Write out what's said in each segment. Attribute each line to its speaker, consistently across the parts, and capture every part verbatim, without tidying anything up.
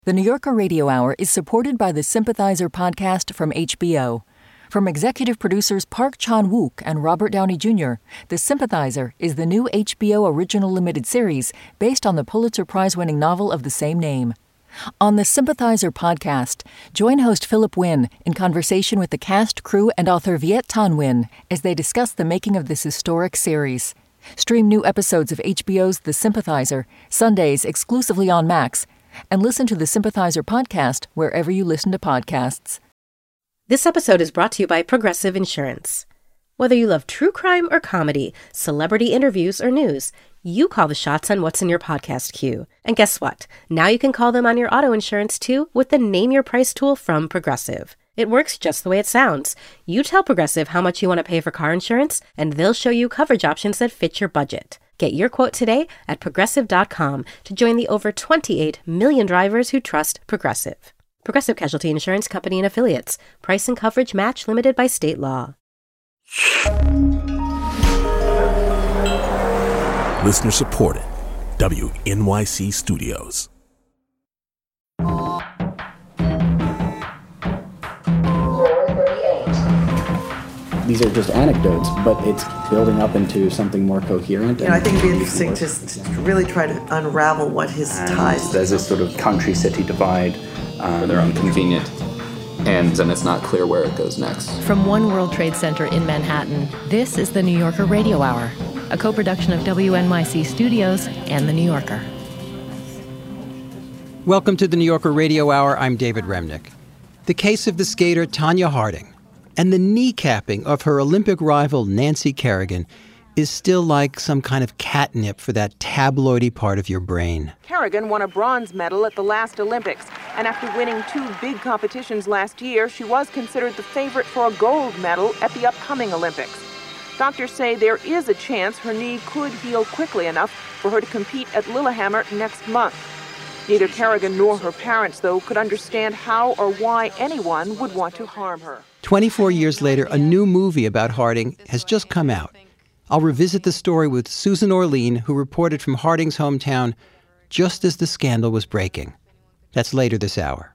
Speaker 1: The New Yorker Radio Hour is supported by the Sympathizer podcast from H B O. From executive producers Park Chan-wook and Robert Downey Junior, The Sympathizer is the new H B O original limited series based on the Pulitzer Prize-winning novel of the same name. On the Sympathizer podcast, join host Philip Wynn in conversation with the cast, crew, and author Viet Thanh Nguyen as they discuss the making of this historic series. Stream new episodes of H B O's The Sympathizer, Sundays exclusively on Max, and listen to the Sympathizer podcast wherever you listen to podcasts.
Speaker 2: This episode is brought to you by Progressive Insurance. Whether you love true crime or comedy, celebrity interviews or news, you call the shots on what's in your podcast queue. And guess what? Now you can call them on your auto insurance too with the Name Your Price tool from Progressive. It works just the way it sounds. You tell Progressive how much you want to pay for car insurance, and they'll show you coverage options that fit your budget. Get your quote today at Progressive dot com to join the over twenty-eight million drivers who trust Progressive. Progressive Casualty Insurance Company and Affiliates. Price and coverage match limited by state law.
Speaker 3: Listener supported. W N Y C Studios.
Speaker 4: These are just anecdotes, but it's building up into something more coherent.
Speaker 5: You know, I think it'd be interesting to, to really try to unravel what his
Speaker 6: and
Speaker 5: ties.
Speaker 6: There's this sort of country-city divide um, where they're inconvenient, and then it's not clear where it goes next.
Speaker 7: From One World Trade Center in Manhattan, this is the New Yorker Radio Hour, a co-production of W N Y C Studios and The New Yorker.
Speaker 8: Welcome to the New Yorker Radio Hour. I'm David Remnick. The case of the skater Tonya Harding and the kneecapping of her Olympic rival Nancy Kerrigan is still like some kind of catnip for that tabloidy part of your brain.
Speaker 9: Kerrigan won a bronze medal at the last Olympics, and after winning two big competitions last year, she was considered the favorite for a gold medal at the upcoming Olympics. Doctors say there is a chance her knee could heal quickly enough for her to compete at Lillehammer next month. Neither Kerrigan nor her parents, though, could understand how or why anyone would want to harm her.
Speaker 8: twenty-four years later, a new movie about Harding has just come out. I'll revisit the story with Susan Orlean, who reported from Harding's hometown just as the scandal was breaking. That's later this hour.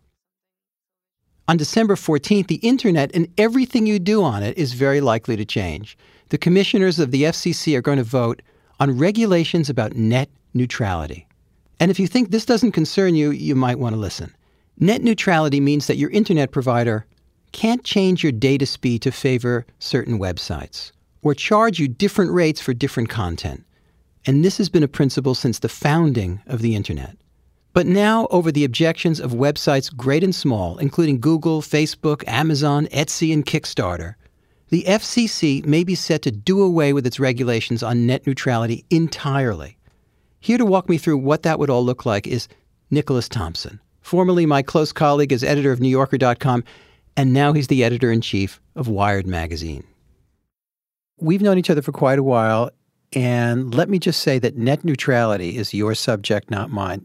Speaker 8: On December fourteenth, the internet and everything you do on it is very likely to change. The commissioners of the F C C are going to vote on regulations about net neutrality. And if you think this doesn't concern you, you might want to listen. Net neutrality means that your internet provider can't change your data speed to favor certain websites or charge you different rates for different content. And this has been a principle since the founding of the internet. But now, over the objections of websites great and small, including Google, Facebook, Amazon, Etsy, and Kickstarter, the F C C may be set to do away with its regulations on net neutrality entirely. Here to walk me through what that would all look like is Nicholas Thompson, formerly my close colleague as editor of New Yorker dot com, and now he's the editor-in-chief of Wired magazine. We've known each other for quite a while, and let me just say that net neutrality is your subject, not mine.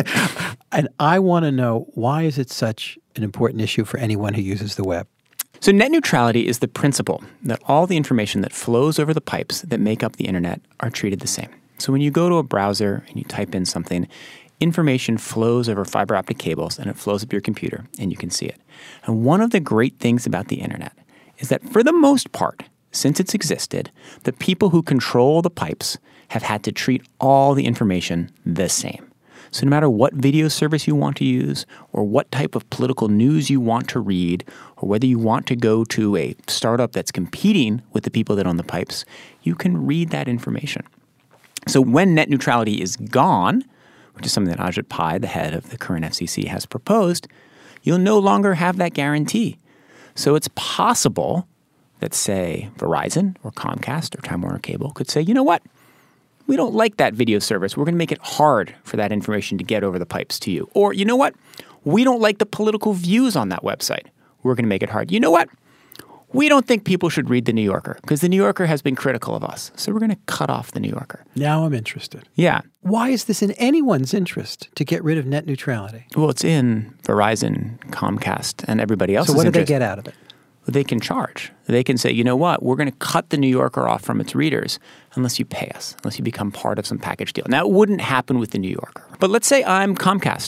Speaker 8: And I want to know, why is it such an important issue for anyone who uses the web?
Speaker 10: So net neutrality is the principle that all the information that flows over the pipes that make up the internet are treated the same. So when you go to a browser and you type in something, information flows over fiber optic cables and it flows up your computer and you can see it. And one of the great things about the internet is that for the most part, since it's existed, the people who control the pipes have had to treat all the information the same. So no matter what video service you want to use or what type of political news you want to read or whether you want to go to a startup that's competing with the people that own the pipes, you can read that information. So when net neutrality is gone, which is something that Ajit Pai, the head of the current F C C, has proposed, you'll no longer have that guarantee. So it's possible that, say, Verizon or Comcast or Time Warner Cable could say, you know what? We don't like that video service. We're going to make it hard for that information to get over the pipes to you. Or, you know what? We don't like the political views on that website. We're going to make it hard. You know what? We don't think people should read The New Yorker because The New Yorker has been critical of us. So we're going to cut off The New Yorker.
Speaker 8: Now I'm interested.
Speaker 10: Yeah.
Speaker 8: Why is this in anyone's interest to get rid of net neutrality?
Speaker 10: Well, it's in Verizon, Comcast, and everybody else's
Speaker 8: interest. So what do
Speaker 10: interest.
Speaker 8: they get out of it?
Speaker 10: They can charge. They can say, you know what, we're going to cut The New Yorker off from its readers unless you pay us, unless you become part of some package deal. Now, it wouldn't happen with The New Yorker. But let's say I'm Comcast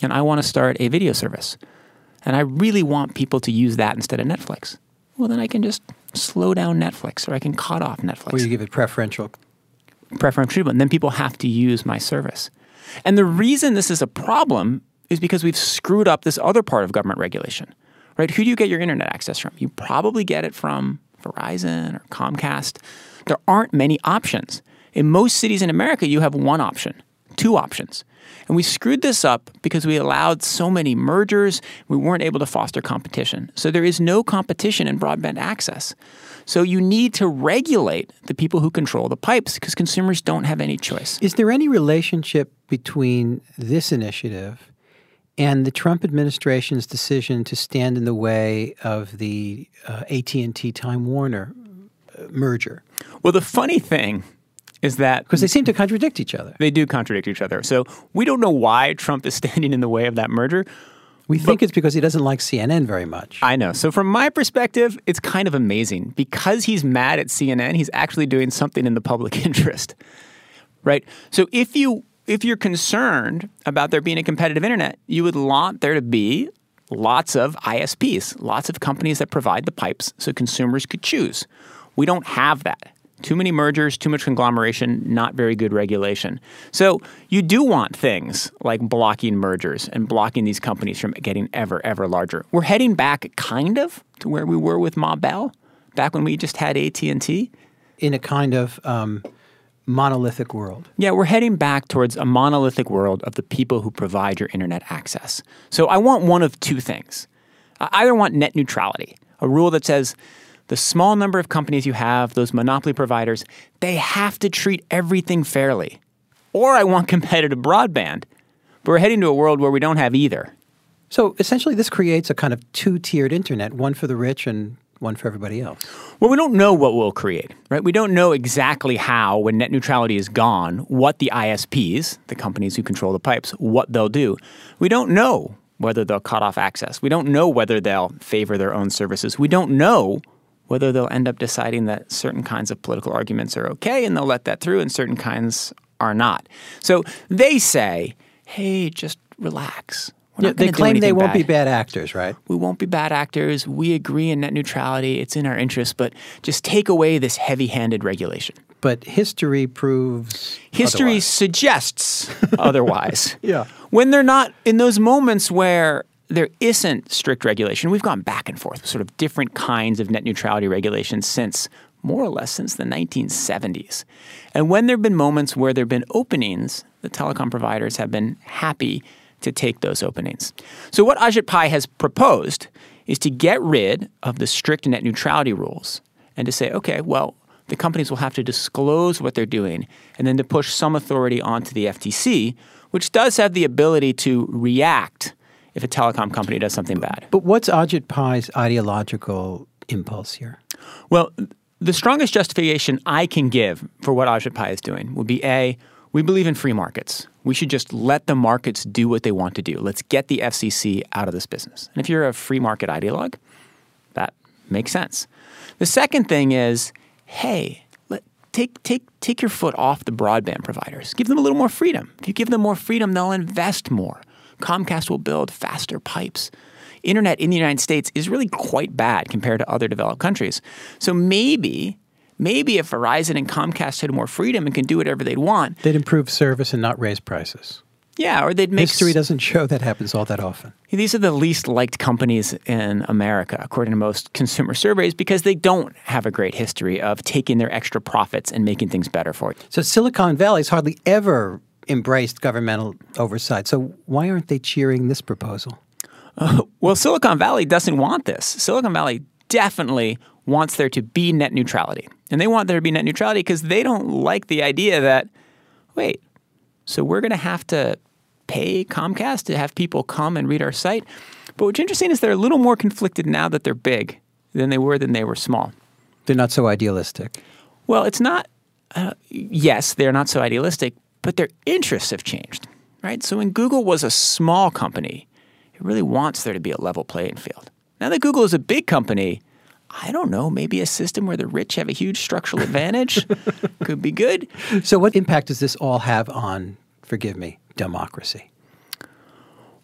Speaker 10: and I want to start a video service, and I really want people to use that instead of Netflix. Well, then I can just slow down Netflix, or I can cut off Netflix.
Speaker 8: Or you give it preferential.
Speaker 10: Preferential treatment. And then people have to use my service. And the reason this is a problem is because we've screwed up this other part of government regulation, right? Who do you get your internet access from? You probably get it from Verizon or Comcast. There aren't many options. In most cities in America, you have one option, two options. And we screwed this up because we allowed so many mergers. We weren't able to foster competition. So there is no competition in broadband access. So you need to regulate the people who control the pipes because consumers don't have any choice.
Speaker 8: Is there any relationship between this initiative and the Trump administration's decision to stand in the way of the uh, A T and T Time Warner uh, merger?
Speaker 10: Well, the funny thing is that...
Speaker 8: Because they seem to contradict each other.
Speaker 10: They do contradict each other. So we don't know why Trump is standing in the way of that merger.
Speaker 8: We think it's because he doesn't like C N N very much.
Speaker 10: I know. So from my perspective, it's kind of amazing. Because he's mad at C N N, he's actually doing something in the public interest, right? So if, you, if you're concerned about there being a competitive internet, you would want there to be lots of I S Ps, lots of companies that provide the pipes so consumers could choose. We don't have that. Too many mergers, too much conglomeration, not very good regulation. So you do want things like blocking mergers and blocking these companies from getting ever, ever larger. We're heading back kind of to where we were with Ma Bell, back when we just had A T and T.
Speaker 8: In a kind of um, monolithic world.
Speaker 10: Yeah, we're heading back towards a monolithic world of the people who provide your internet access. So I want one of two things. I either want net neutrality, a rule that says the small number of companies you have, those monopoly providers, they have to treat everything fairly. Or I want competitive broadband. But we're heading to a world where we don't have either.
Speaker 8: So essentially this creates a kind of two-tiered internet, one for the rich and one for everybody else.
Speaker 10: Well, we don't know what we'll create, right? We don't know exactly how, when net neutrality is gone, what the I S Ps, the companies who control the pipes, what they'll do. We don't know whether they'll cut off access. We don't know whether they'll favor their own services. We don't know whether they'll end up deciding that certain kinds of political arguments are okay and they'll let that through and certain kinds are not. So they say, hey, just relax. We're
Speaker 8: Yeah,
Speaker 10: not
Speaker 8: they
Speaker 10: gonna do
Speaker 8: claim they
Speaker 10: anything
Speaker 8: won't
Speaker 10: bad.
Speaker 8: be bad actors, right?
Speaker 10: We won't be bad actors. We agree in net neutrality. It's in our interest, but just take away this heavy-handed regulation.
Speaker 8: But history proves
Speaker 10: History
Speaker 8: otherwise.
Speaker 10: suggests otherwise.
Speaker 8: Yeah.
Speaker 10: When they're not in those moments where there isn't strict regulation, we've gone back and forth with sort of different kinds of net neutrality regulations since more or less since the nineteen seventies. And when there have been moments where there have been openings, the telecom providers have been happy to take those openings. So what Ajit Pai has proposed is to get rid of the strict net neutrality rules and to say, okay, well, the companies will have to disclose what they're doing and then to push some authority onto the F T C, which does have the ability to react if a telecom company does something bad.
Speaker 8: But what's Ajit Pai's ideological impulse here?
Speaker 10: Well, the strongest justification I can give for what Ajit Pai is doing would be, A, we believe in free markets. We should just let the markets do what they want to do. Let's get the F C C out of this business. And if you're a free market ideologue, that makes sense. The second thing is, hey, let, take, take, take your foot off the broadband providers. Give them a little more freedom. If you give them more freedom, they'll invest more. Comcast will build faster pipes. Internet in the United States is really quite bad compared to other developed countries. So maybe, maybe if Verizon and Comcast had more freedom and can do whatever they'd want,
Speaker 8: they'd improve service and not raise prices.
Speaker 10: Yeah, or they'd make...
Speaker 8: History doesn't show that happens all that often.
Speaker 10: These are the least liked companies in America, according to most consumer surveys, because they don't have a great history of taking their extra profits and making things better for you.
Speaker 8: So Silicon Valley's hardly ever embraced governmental oversight. So why aren't they cheering this proposal?
Speaker 10: Uh, well, Silicon Valley doesn't want this. Silicon Valley definitely wants there to be net neutrality. And they want there to be net neutrality because they don't like the idea that, wait, so we're going to have to pay Comcast to have people come and read our site? But what's interesting is they're a little more conflicted now that they're big than they were than they were small.
Speaker 8: They're not so idealistic.
Speaker 10: Well, it's not, uh, yes, they're not so idealistic, but their interests have changed, right? So when Google was a small company, it really wants there to be a level playing field. Now that Google is a big company, I don't know, maybe a system where the rich have a huge structural advantage could be good.
Speaker 8: So what impact does this all have on, forgive me, democracy?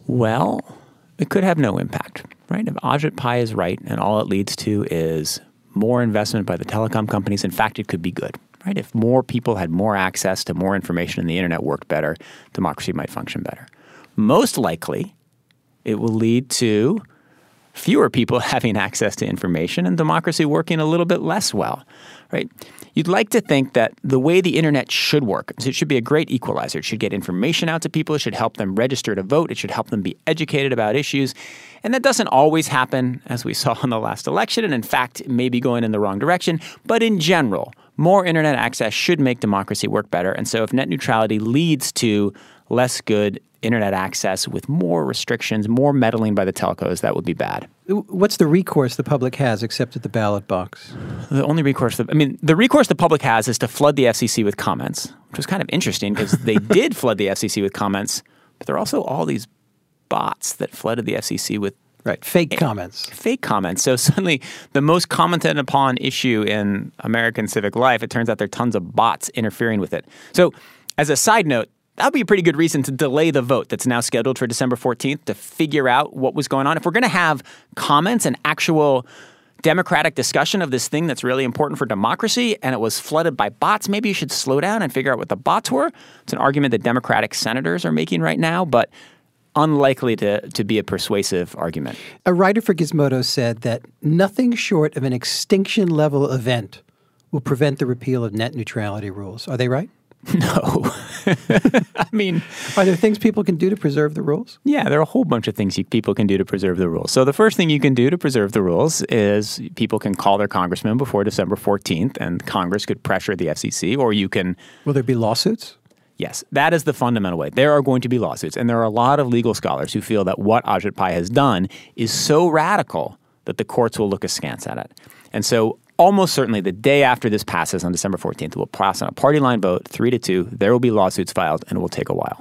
Speaker 10: Well, it could have no impact, right? If Ajit Pai is right and all it leads to is more investment by the telecom companies, in fact, it could be good, right? If more people had more access to more information and the internet worked better, democracy might function better. Most likely, it will lead to fewer people having access to information and democracy working a little bit less well, right? You'd like to think that the way the internet should work is it should be a great equalizer. It should get information out to people. It should help them register to vote. It should help them be educated about issues. And that doesn't always happen, as we saw in the last election. And in fact, it may be going in the wrong direction. But in general, more internet access should make democracy work better. And so if net neutrality leads to less good internet access with more restrictions, more meddling by the telcos, that would be bad.
Speaker 8: What's the recourse the public has except at the ballot box?
Speaker 10: The only recourse, that, I mean, the recourse the public has is to flood the F C C with comments, which was kind of interesting because they did flood the F C C with comments, but there are also all these bots that flooded the F C C with
Speaker 8: Right, fake comments.
Speaker 10: Fake comments. So suddenly the most commented upon issue in American civic life, it turns out there are tons of bots interfering with it. So as a side note, that would be a pretty good reason to delay the vote that's now scheduled for December fourteenth to figure out what was going on. If we're going to have comments and actual democratic discussion of this thing that's really important for democracy and it was flooded by bots, maybe you should slow down and figure out what the bots were. It's an argument that Democratic senators are making right now, but unlikely to, to be a persuasive argument.
Speaker 8: A writer for Gizmodo said that nothing short of an extinction-level event will prevent the repeal of net neutrality rules. Are they right?
Speaker 10: No. I mean,
Speaker 8: are there things people can do to preserve the rules?
Speaker 10: Yeah, there are a whole bunch of things you, people can do to preserve the rules. So the first thing you can do to preserve the rules is people can call their congressman before December fourteenth, and Congress could pressure the F C C, or you can...
Speaker 8: Will there be lawsuits?
Speaker 10: Yes, that is the fundamental way. There are going to be lawsuits, and there are a lot of legal scholars who feel that what Ajit Pai has done is so radical that the courts will look askance at it. And so almost certainly the day after this passes on December fourteenth, it will pass on a party line vote, three to two. There will be lawsuits filed, and it will take a while.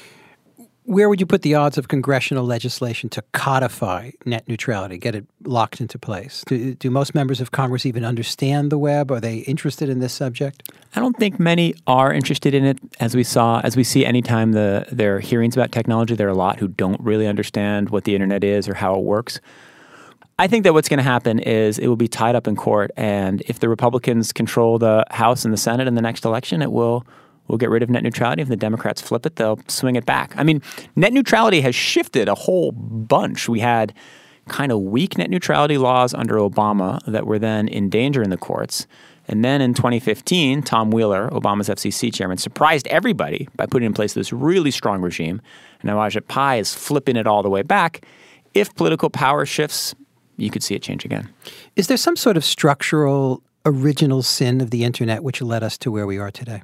Speaker 8: Where would you put the odds of congressional legislation to codify net neutrality, get it locked into place? Do, do most members of Congress even understand the web? Are they interested in this subject?
Speaker 10: I don't think many are interested in it. As we saw, as we see anytime the, there are hearings about technology, there are a lot who don't really understand what the internet is or how it works. I think that what's going to happen is it will be tied up in court, and if the Republicans control the House and the Senate in the next election, it will will get rid of net neutrality. If the Democrats flip it, they'll swing it back. I mean, net neutrality has shifted a whole bunch. We had kind of weak net neutrality laws under Obama that were then in danger in the courts. And then in twenty fifteen, Tom Wheeler, Obama's F C C chairman, surprised everybody by putting in place this really strong regime. And now Ajit Pai is flipping it all the way back. If political power shifts, you could see it change again.
Speaker 8: Is there some sort of structural original sin of the internet which led us to where we are today?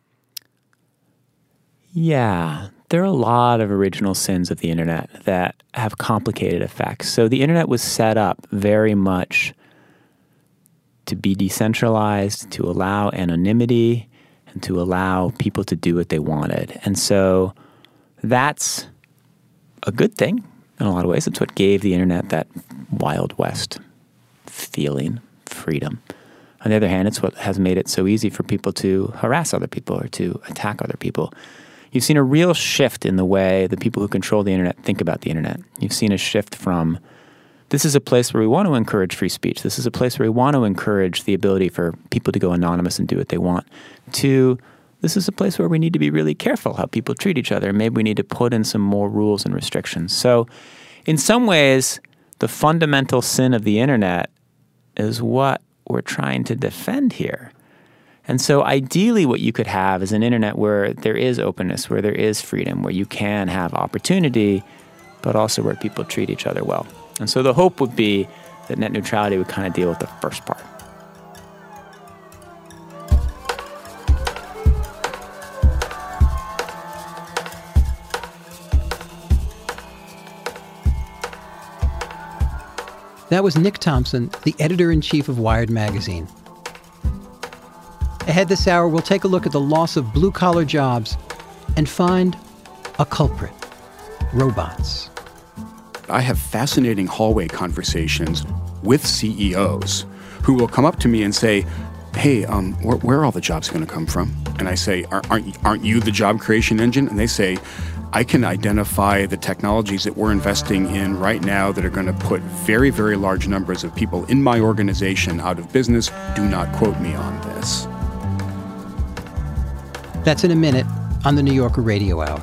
Speaker 10: Yeah, there are a lot of original sins of the internet that have complicated effects. So the internet was set up very much to be decentralized, to allow anonymity, and to allow people to do what they wanted. And so that's a good thing in a lot of ways. It's what gave the internet that Wild West feeling, freedom. On the other hand, it's what has made it so easy for people to harass other people or to attack other people. You've seen a real shift in the way the people who control the internet think about the internet. You've seen a shift from, this is a place where we want to encourage free speech. This is a place where we want to encourage the ability for people to go anonymous and do what they want, to, this is a place where we need to be really careful how people treat each other. Maybe we need to put in some more rules and restrictions. So in some ways, the fundamental sin of the internet is what we're trying to defend here. And so ideally what you could have is an internet where there is openness, where there is freedom, where you can have opportunity, but also where people treat each other well. And so the hope would be that net neutrality would kind of deal with the first part.
Speaker 8: That was Nick Thompson, the editor-in-chief of Wired magazine. Ahead this hour, we'll take a look at the loss of blue-collar jobs and find a culprit: robots.
Speaker 11: I have fascinating hallway conversations with C E Os who will come up to me and say, hey, um, where, where are all the jobs going to come from? And I say, aren't, aren't you the job creation engine? And they say, I can identify the technologies that we're investing in right now that are going to put very, very large numbers of people in my organization out of business. Do not quote me on this.
Speaker 8: That's in a minute on the New Yorker Radio Hour.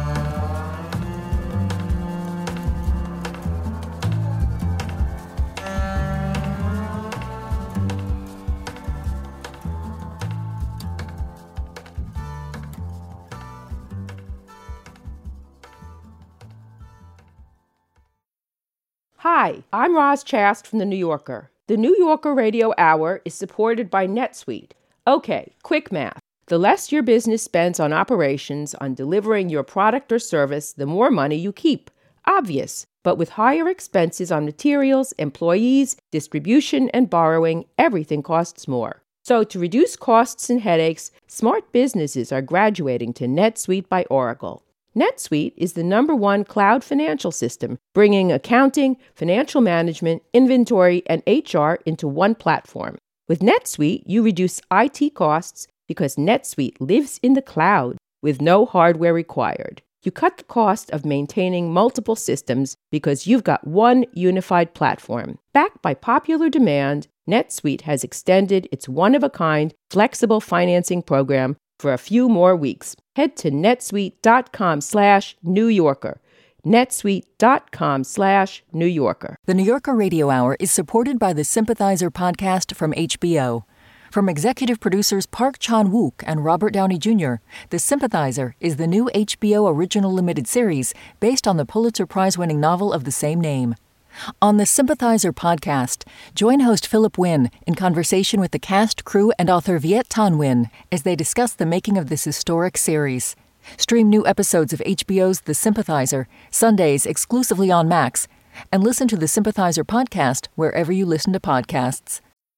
Speaker 12: Hi, I'm Roz Chast from The New Yorker. The New Yorker Radio Hour is supported by NetSuite. Okay, quick math. The less your business spends on operations, on delivering your product or service, the more money you keep. Obvious. But with higher expenses on materials, employees, distribution, and borrowing, everything costs more. So to reduce costs and headaches, smart businesses are graduating to NetSuite by Oracle. NetSuite is the number one cloud financial system, bringing accounting, financial management, inventory, and H R into one platform. With NetSuite, you reduce I T costs because NetSuite lives in the cloud with no hardware required. You cut the cost of maintaining multiple systems because you've got one unified platform. Backed by popular demand, NetSuite has extended its one-of-a-kind flexible financing program for a few more weeks. Head to netsuite.com slash New Yorker. netsuite.com slash New Yorker.
Speaker 1: The New Yorker Radio Hour is supported by the Sympathizer podcast from H B O. From executive producers Park Chan-wook and Robert Downey Junior, The Sympathizer is the new H B O original limited series based on the Pulitzer Prize-winning novel of the same name. On the Sympathizer podcast, join host Philip Wynn in conversation with the cast, crew, and author Viet Thanh Nguyen as they discuss the making of this historic series. Stream new episodes of H B O's The Sympathizer, Sundays exclusively on Max, and listen to the Sympathizer podcast wherever you listen to podcasts.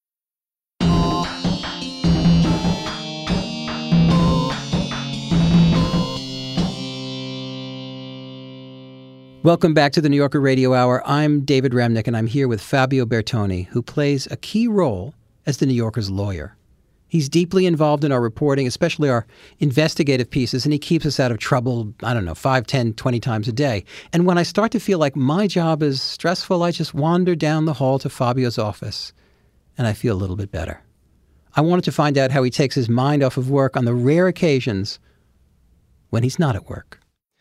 Speaker 8: Welcome back to the New Yorker Radio Hour. I'm David Remnick, and I'm here with Fabio Bertoni, who plays a key role as the New Yorker's lawyer. He's deeply involved in our reporting, especially our investigative pieces, and he keeps us out of trouble, I don't know, five, ten, twenty times a day. And when I start to feel like my job is stressful, I just wander down the hall to Fabio's office, and I feel a little bit better. I wanted to find out how he takes his mind off of work on the rare occasions when he's not at work.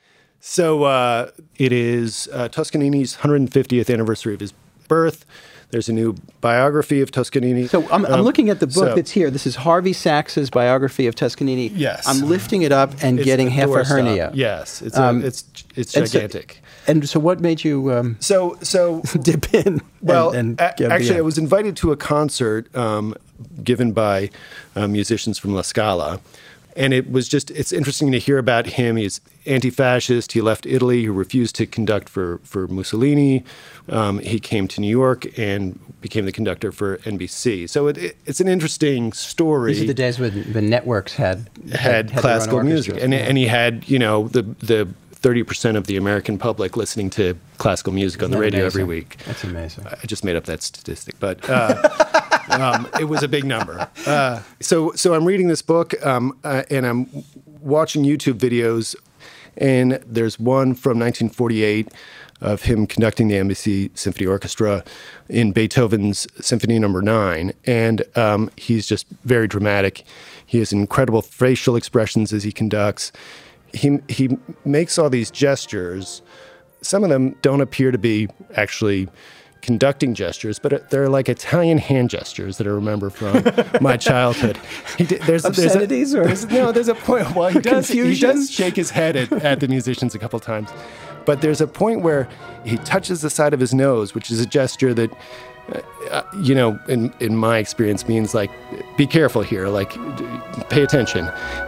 Speaker 13: So uh, it is uh, Toscanini's one hundred fiftieth anniversary of his birth. There's a new biography of Toscanini.
Speaker 8: So I'm, I'm
Speaker 13: um,
Speaker 8: looking at the book
Speaker 13: so,
Speaker 8: that's here. This is Harvey Sachs's biography of Toscanini.
Speaker 13: Yes.
Speaker 8: I'm lifting it up and
Speaker 13: it's
Speaker 8: getting half a hernia.
Speaker 13: Stop. Yes, it's
Speaker 8: um,
Speaker 13: a, it's it's
Speaker 8: and
Speaker 13: gigantic.
Speaker 8: So, and so, what made you um,
Speaker 13: so so
Speaker 8: dip in?
Speaker 13: Well,
Speaker 8: and, and
Speaker 13: a- actually, I was invited to a concert um, given by uh, musicians from La Scala. And it was just, it's interesting to hear about him. He's anti-fascist. He left Italy. He refused to conduct for, for Mussolini. Um, he came to New York and became the conductor for N B C. So it, it, it's an interesting story.
Speaker 8: These are the days when the networks had
Speaker 13: had, had, had classical music. And, yeah. and he had, you know, the the thirty percent of the American public listening to classical music on the radio
Speaker 8: amazing?
Speaker 13: every week.
Speaker 8: That's amazing.
Speaker 13: I just made up that statistic, but uh, um, it was a big number. Uh, so, so I'm reading this book, um, uh, and I'm watching YouTube videos, and there's one from nineteen forty-eight of him conducting the N B C Symphony Orchestra in Beethoven's Symphony Number Nine, and um, he's just very dramatic. He has incredible facial expressions as he conducts. He he makes all these gestures. Some of them don't appear to be actually conducting gestures, but they're like Italian hand gestures that I remember from my childhood. He did, there's,
Speaker 8: Obscenities
Speaker 13: there's a,
Speaker 8: or
Speaker 13: there's, no, there's a point. Well, he does
Speaker 8: confusion?
Speaker 13: he does shake his head at, at the musicians a couple times, but there's a point where he touches the side of his nose, which is a gesture that, uh, you know, in in my experience means like, be careful here, like, pay attention.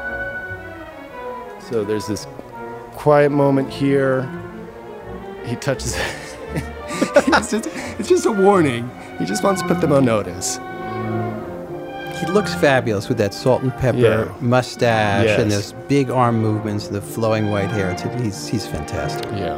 Speaker 13: So there's this quiet moment here. He touches. it's, just, it's just a warning. He just wants to put them on notice.
Speaker 8: He looks fabulous with that salt and pepper
Speaker 13: Yeah.
Speaker 8: mustache
Speaker 13: Yes.
Speaker 8: and those big arm movements, the flowing white hair. It's, he's he's fantastic.
Speaker 13: Yeah.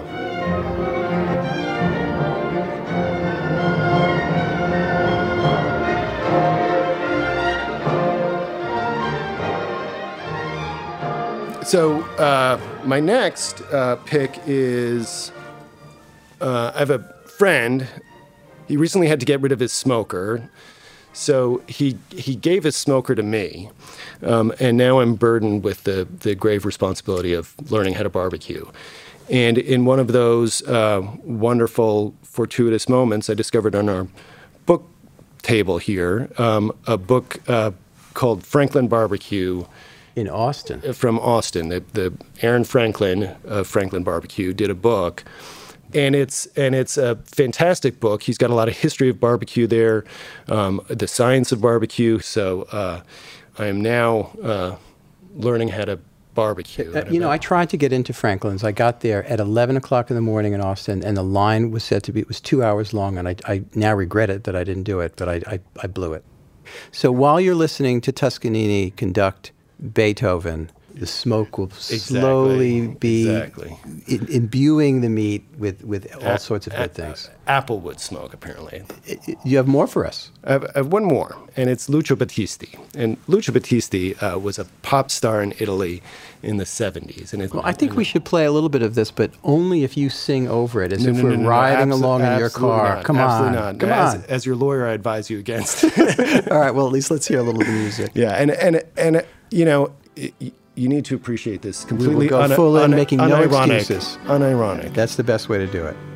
Speaker 13: so uh, my next uh, pick is uh, I have a friend. He recently had to get rid of his smoker, so he he gave his smoker to me, um, and now I'm burdened with the the grave responsibility of learning how to barbecue. And in one of those uh, wonderful, fortuitous moments, I discovered on our book table here um, a book uh, called Franklin Barbecue.
Speaker 8: In Austin.
Speaker 13: From Austin. The, the Aaron Franklin of Franklin Barbecue did a book. And it's and it's a fantastic book. He's got a lot of history of barbecue there, um, the science of barbecue. So uh, I am now uh, learning how to barbecue.
Speaker 8: Uh, you know, I tried to get into Franklin's. I got there at eleven o'clock in the morning in Austin, and the line was said to be, it was two hours long, and I, I now regret it that I didn't do it, but I, I, I blew it. So while you're listening to Toscanini conduct Beethoven, the smoke will exactly. slowly be exactly. I- imbuing the meat with, with all a- sorts of good a- things.
Speaker 13: Applewood smoke, apparently.
Speaker 8: You have more for us.
Speaker 13: I have, I have one more, and it's Lucio Battisti. And Lucio Battisti uh, was a pop star in Italy in the seventies. And it,
Speaker 8: well, I think and we should play a little bit of this, but only if you sing over it, as
Speaker 13: no,
Speaker 8: if
Speaker 13: no,
Speaker 8: we're
Speaker 13: no, no,
Speaker 8: riding
Speaker 13: no,
Speaker 8: along
Speaker 13: abso-
Speaker 8: in your car.
Speaker 13: Not,
Speaker 8: Come
Speaker 13: absolutely
Speaker 8: on.
Speaker 13: Not.
Speaker 8: Come
Speaker 13: as,
Speaker 8: on.
Speaker 13: As your lawyer, I advise you against.
Speaker 8: All right, well, at least let's hear a little of the music.
Speaker 13: Yeah, and, and, and you know... It, you need to appreciate this completely.
Speaker 8: We will go
Speaker 13: un-
Speaker 8: full in,
Speaker 13: un-
Speaker 8: making
Speaker 13: unironic,
Speaker 8: no excuses.
Speaker 13: Unironic.
Speaker 8: That's the best way to do it.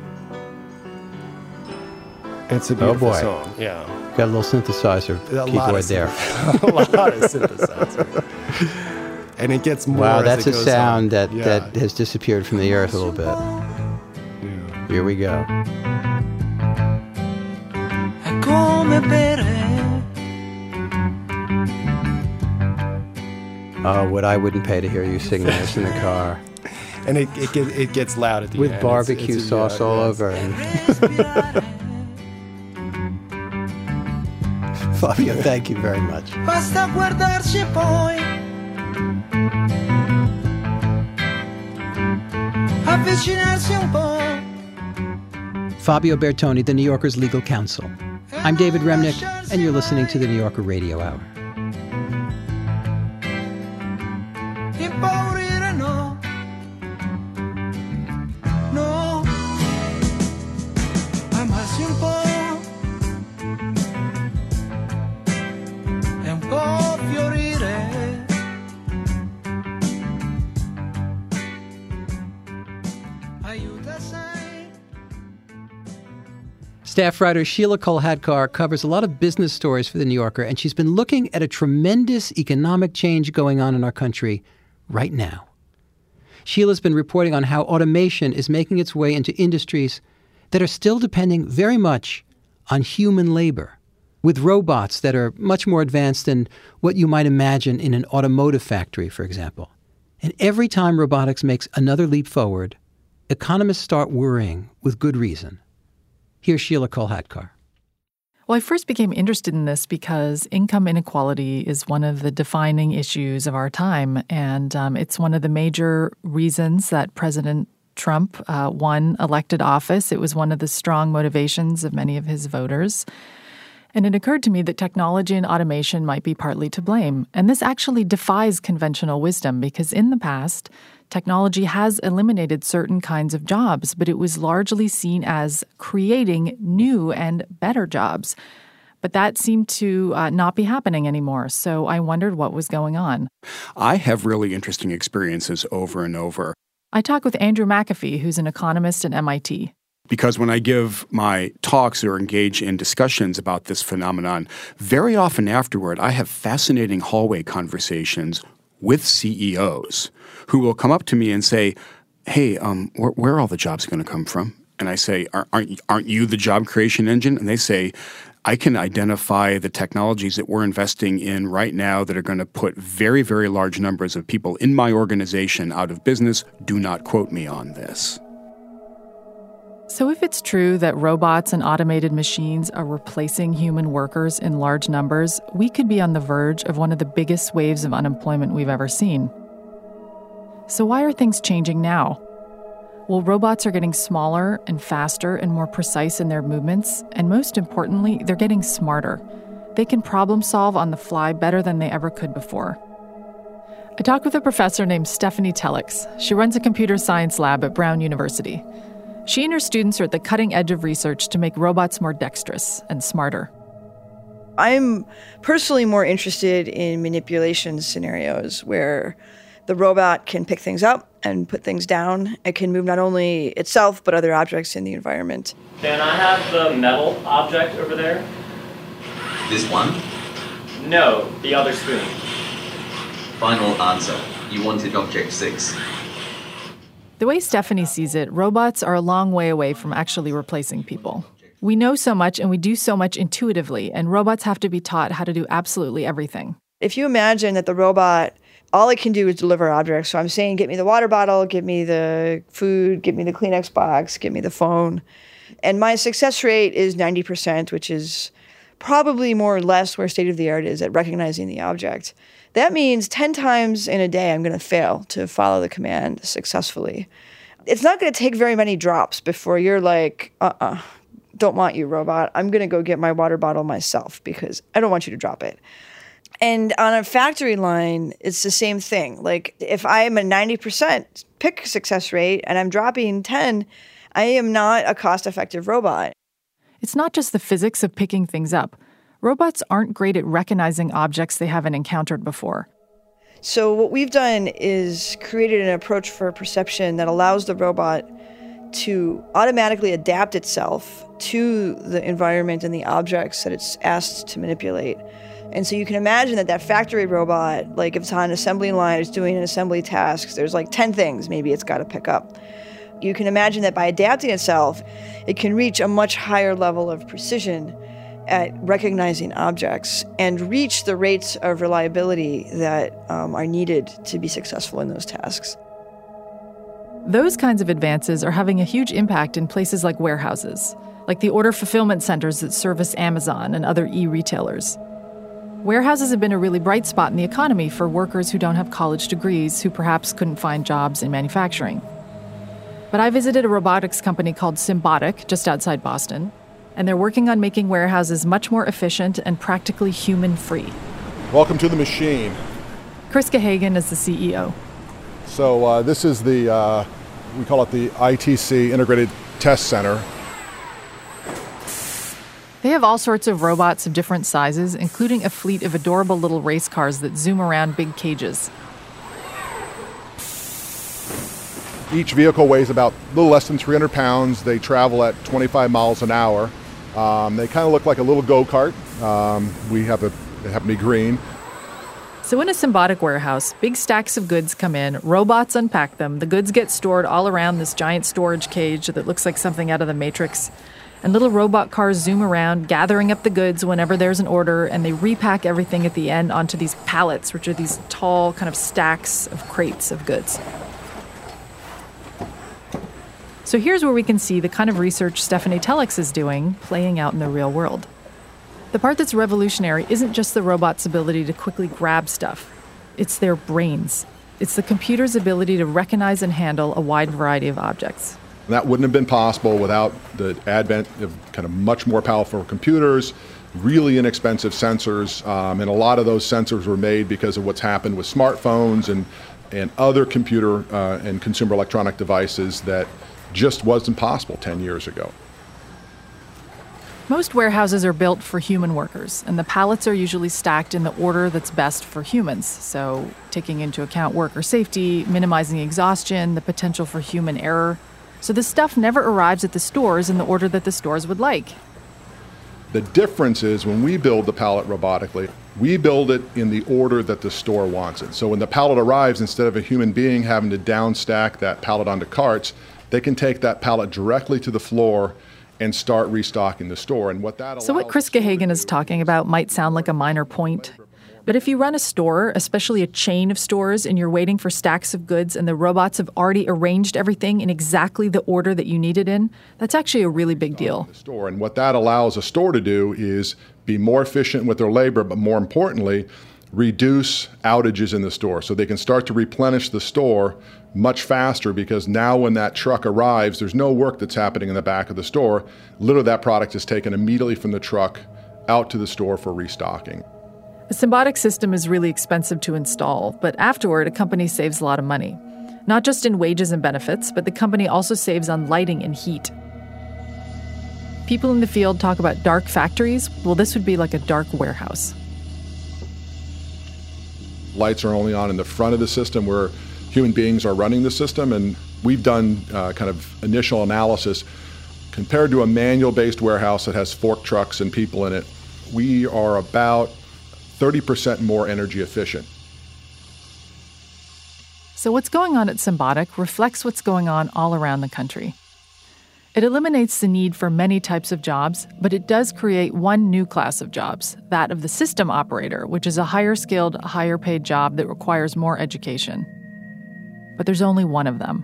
Speaker 13: It's a beautiful
Speaker 8: oh boy.
Speaker 13: song. Yeah.
Speaker 8: Got a little synthesizer
Speaker 13: a
Speaker 8: keyboard there.
Speaker 13: a lot of synthesizer. And it gets more.
Speaker 8: Wow,
Speaker 13: as
Speaker 8: that's
Speaker 13: it
Speaker 8: a
Speaker 13: goes
Speaker 8: sound
Speaker 13: on.
Speaker 8: that,
Speaker 13: yeah.
Speaker 8: that has disappeared from the earth a little bit. Yeah. Here we go. Oh, what I wouldn't pay to hear you sing this in the car.
Speaker 13: And it it, get, it gets loud at the
Speaker 8: With
Speaker 13: end.
Speaker 8: With barbecue
Speaker 13: it's, it's
Speaker 8: sauce
Speaker 13: a, yeah,
Speaker 8: all
Speaker 13: yeah,
Speaker 8: over. Fabio, thank you very much. Basta guardarci poi. Avvicinarsi un po'. Fabio Bertoni, The New Yorker's legal counsel. I'm David Remnick, and you're listening to The New Yorker Radio Hour. Staff writer Sheila Kolhatkar covers a lot of business stories for The New Yorker, and she's been looking at a tremendous economic change going on in our country right now. Sheila's been reporting on how automation is making its way into industries that are still depending very much on human labor, with robots that are much more advanced than what you might imagine in an automotive factory, for example. And every time robotics makes another leap forward, economists start worrying with good reason. Here's Sheila Kolhatkar.
Speaker 14: Well, I first became interested in this because income inequality is one of the defining issues of our time. And um, it's one of the major reasons that President Trump uh, won elected office. It was one of the strong motivations of many of his voters. And it occurred to me that technology and automation might be partly to blame. And this actually defies conventional wisdom because in the past, technology has eliminated certain kinds of jobs, but it was largely seen as creating new and better jobs. But that seemed to uh, not be happening anymore. So I wondered what was going on.
Speaker 11: I have really interesting experiences over and over.
Speaker 14: I talked with Andrew McAfee, who's an economist at M I T.
Speaker 11: Because when I give my talks or engage in discussions about this phenomenon, very often afterward, I have fascinating hallway conversations with C E Os who will come up to me and say, hey, um, where, where are all the jobs going to come from? And I say, aren't, aren't you the job creation engine? And they say, I can identify the technologies that we're investing in right now that are going to put very, very large numbers of people in my organization out of business. Do not quote me on this.
Speaker 14: So if it's true that robots and automated machines are replacing human workers in large numbers, we could be on the verge of one of the biggest waves of unemployment we've ever seen. So why are things changing now? Well, robots are getting smaller and faster and more precise in their movements, and most importantly, they're getting smarter. They can problem solve on the fly better than they ever could before. I talked with a professor named Stephanie Telix. She runs a computer science lab at Brown University. She and her students are at the cutting edge of research to make robots more dexterous and smarter.
Speaker 15: I'm personally more interested in manipulation scenarios where the robot can pick things up and put things down. It can move not only itself, but other objects in the environment.
Speaker 16: Can I have the metal object over there?
Speaker 17: This one?
Speaker 16: No, the other spoon.
Speaker 17: Final answer. You wanted object six.
Speaker 14: The way Stephanie sees it, robots are a long way away from actually replacing people. We know so much and we do so much intuitively, and robots have to be taught how to do absolutely everything.
Speaker 15: If you imagine that the robot, all it can do is deliver objects. So I'm saying, get me the water bottle, get me the food, get me the Kleenex box, get me the phone. And my success rate is ninety percent, which is probably more or less where state of the art is at recognizing the object. That means ten times in a day I'm going to fail to follow the command successfully. It's not going to take very many drops before you're like, uh-uh, don't want you, robot. I'm going to go get my water bottle myself because I don't want you to drop it. And on a factory line, it's the same thing. Like if I am a ninety percent pick success rate and I'm dropping ten, I am not a cost-effective robot.
Speaker 14: It's not just the physics of picking things up. Robots aren't great at recognizing objects they haven't encountered before.
Speaker 15: So what we've done is created an approach for perception that allows the robot to automatically adapt itself to the environment and the objects that it's asked to manipulate. And so you can imagine that that factory robot, like if it's on an assembly line, it's doing an assembly task, there's like ten things maybe it's got to pick up. You can imagine that by adapting itself, it can reach a much higher level of precision at recognizing objects and reach the rates of reliability that um, are needed to be successful in those tasks.
Speaker 14: Those kinds of advances are having a huge impact in places like warehouses, like the order fulfillment centers that service Amazon and other e-retailers. Warehouses have been a really bright spot in the economy for workers who don't have college degrees who perhaps couldn't find jobs in manufacturing. But I visited a robotics company called Symbotic just outside Boston, and they're working on making warehouses much more efficient and practically human-free.
Speaker 18: Welcome to the machine.
Speaker 14: Chris Gahagan is the C E O.
Speaker 18: So uh, this is the, uh, we call it the I T C, Integrated Test Center.
Speaker 14: They have all sorts of robots of different sizes, including a fleet of adorable little race cars that zoom around big cages.
Speaker 18: Each vehicle weighs about a little less than three hundred pounds. They travel at twenty-five miles an hour. Um, they kind of look like a little go-kart. Um, we have a, they happen to be green.
Speaker 14: So in a Symbotic warehouse, big stacks of goods come in, robots unpack them, the goods get stored all around this giant storage cage that looks like something out of the Matrix, and little robot cars zoom around, gathering up the goods whenever there's an order, and they repack everything at the end onto these pallets, which are these tall kind of stacks of crates of goods. So here's where we can see the kind of research Stephanie Telix is doing playing out in the real world. The part that's revolutionary isn't just the robot's ability to quickly grab stuff. It's their brains. It's the computer's ability to recognize and handle a wide variety of objects.
Speaker 18: That wouldn't have been possible without the advent of kind of much more powerful computers, really inexpensive sensors, um, and a lot of those sensors were made because of what's happened with smartphones and, and other computer uh, and consumer electronic devices that just wasn't possible ten years ago.
Speaker 14: Most warehouses are built for human workers, and the pallets are usually stacked in the order that's best for humans. So taking into account worker safety, minimizing exhaustion, the potential for human error. So the stuff never arrives at the stores in the order that the stores would like.
Speaker 18: The difference is when we build the pallet robotically, we build it in the order that the store wants it. So when the pallet arrives, instead of a human being having to down stack that pallet onto carts, they can take that pallet directly to the floor and start restocking the store. And what that
Speaker 14: So what Chris Gahagan is talking about might sound like a minor point, but if you run a store, especially a chain of stores, and you're waiting for stacks of goods and the robots have already arranged everything in exactly the order that you need it in, that's actually a really big deal.
Speaker 18: Store. And what that allows a store to do is be more efficient with their labor, but more importantly, reduce outages in the store. So they can start to replenish the store much faster, because now when that truck arrives, there's no work that's happening in the back of the store. Literally that product is taken immediately from the truck out to the store for restocking.
Speaker 14: The Symbotic system is really expensive to install, but afterward, a company saves a lot of money. Not just in wages and benefits, but the company also saves on lighting and heat. People in the field talk about dark factories. Well, this would be like a dark warehouse.
Speaker 18: Lights are only on in the front of the system where human beings are running the system, and we've done uh, kind of initial analysis. Compared to a manual-based warehouse that has fork trucks and people in it, we are about thirty percent more energy efficient.
Speaker 14: So what's going on at Symbotic reflects what's going on all around the country. It eliminates the need for many types of jobs, but it does create one new class of jobs, that of the system operator, which is a higher-skilled, higher-paid job that requires more education. But there's only one of them.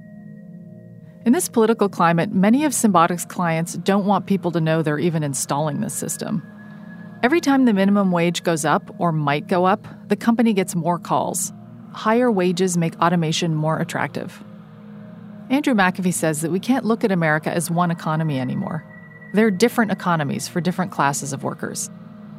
Speaker 14: In this political climate, many of Symbotic's clients don't want people to know they're even installing this system. Every time the minimum wage goes up, or might go up, the company gets more calls. Higher wages make automation more attractive. Andrew McAfee says that we can't look at America as one economy anymore. There are different economies for different classes of workers.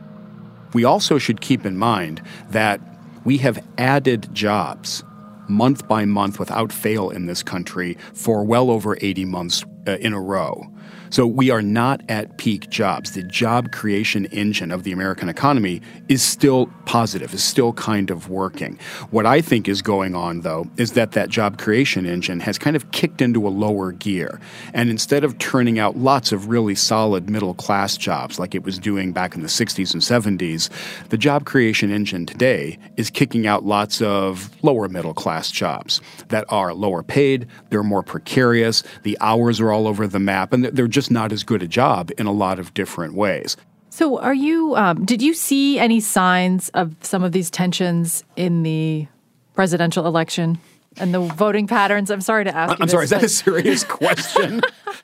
Speaker 11: We also should keep in mind that we have added jobs month by month without fail in this country for well over eighty months uh, in a row. So we are not at peak jobs. The job creation engine of the American economy is still positive, is still kind of working. What I think is going on, though, is that that job creation engine has kind of kicked into a lower gear. And instead of turning out lots of really solid middle-class jobs like it was doing back in the sixties and seventies, the job creation engine today is kicking out lots of lower middle-class jobs that are lower paid, they're more precarious, the hours are all over the map, and they're just not as good a job in a lot of different ways.
Speaker 14: So are you, um, did you see any signs of some of these tensions in the presidential election and the voting patterns? I'm sorry to ask you
Speaker 11: I'm
Speaker 14: this,
Speaker 11: sorry, is that
Speaker 14: but...
Speaker 11: a serious question?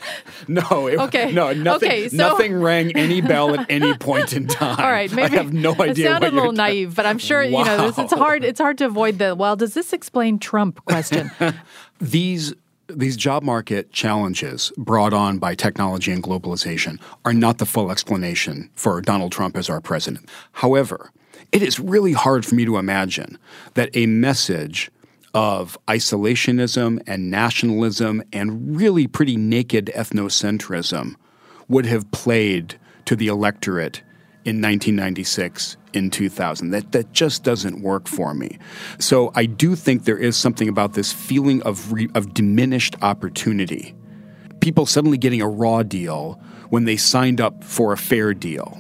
Speaker 11: No. It,
Speaker 14: okay.
Speaker 11: No, nothing,
Speaker 14: okay, so...
Speaker 11: nothing rang any bell at any point in time.
Speaker 14: All right. Maybe
Speaker 11: I have no idea
Speaker 14: it sounded
Speaker 11: what
Speaker 14: a little
Speaker 11: you're
Speaker 14: naive, but I'm sure,
Speaker 11: wow.
Speaker 14: you know, this, it's hard, it's hard to avoid the, well, does this explain Trump question?
Speaker 11: These These job market challenges brought on by technology and globalization are not the full explanation for Donald Trump as our president. However, it is really hard for me to imagine that a message of isolationism and nationalism and really pretty naked ethnocentrism would have played to the electorate in nineteen ninety-six, in two thousand. That that just doesn't work for me. So I do think there is something about this feeling of re, of diminished opportunity. People suddenly getting a raw deal when they signed up for a fair deal.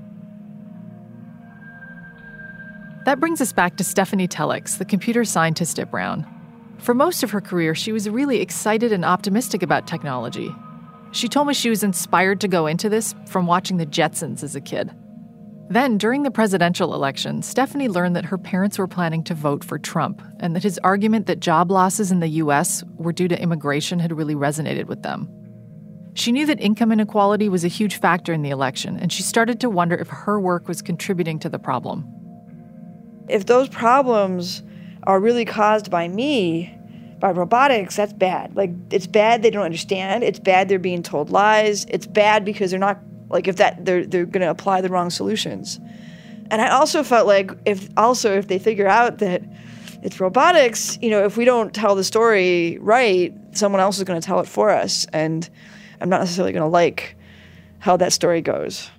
Speaker 14: That brings us back to Stephanie Telex, the computer scientist at Brown. For most of her career, she was really excited and optimistic about technology. She told me she was inspired to go into this from watching the Jetsons as a kid. Then, during the presidential election, Stephanie learned that her parents were planning to vote for Trump and that his argument that job losses in the U S were due to immigration had really resonated with them. She knew that income inequality was a huge factor in the election, and she started to wonder if her work was contributing to the problem.
Speaker 15: If those problems are really caused by me, by robotics, that's bad. Like, it's bad they don't understand. It's bad they're being told lies. It's bad because they're not, like, if that, they're they're going to apply the wrong solutions. And I also felt like if, also if they figure out that it's robotics, you know, if we don't tell the story right, someone else is going to tell it for us. And I'm not necessarily going to like how that story goes.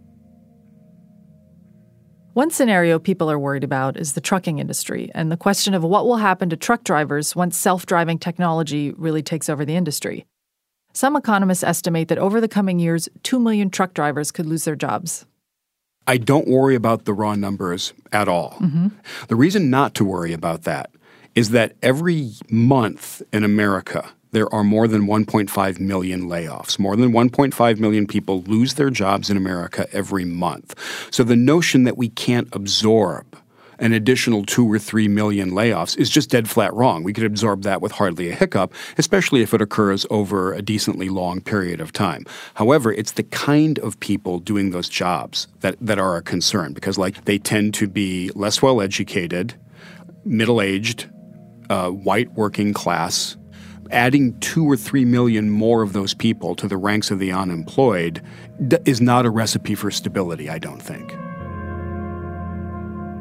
Speaker 14: One scenario people are worried about is the trucking industry and the question of what will happen to truck drivers once self-driving technology really takes over the industry. Some economists estimate that over the coming years, two million truck drivers could lose their jobs.
Speaker 11: I don't worry about the raw numbers at all.
Speaker 14: Mm-hmm.
Speaker 11: The reason not to worry about that is that every month in America, there are more than one point five million layoffs. More than one point five million people lose their jobs in America every month. So the notion that we can't absorb an additional two or three million layoffs is just dead flat wrong. We could absorb that with hardly a hiccup, especially if it occurs over a decently long period of time. However, it's the kind of people doing those jobs that, that are a concern because, like, they tend to be less well-educated, middle-aged, uh, white working class. Adding two or three million more of those people to the ranks of the unemployed d- is not a recipe for stability, I don't think.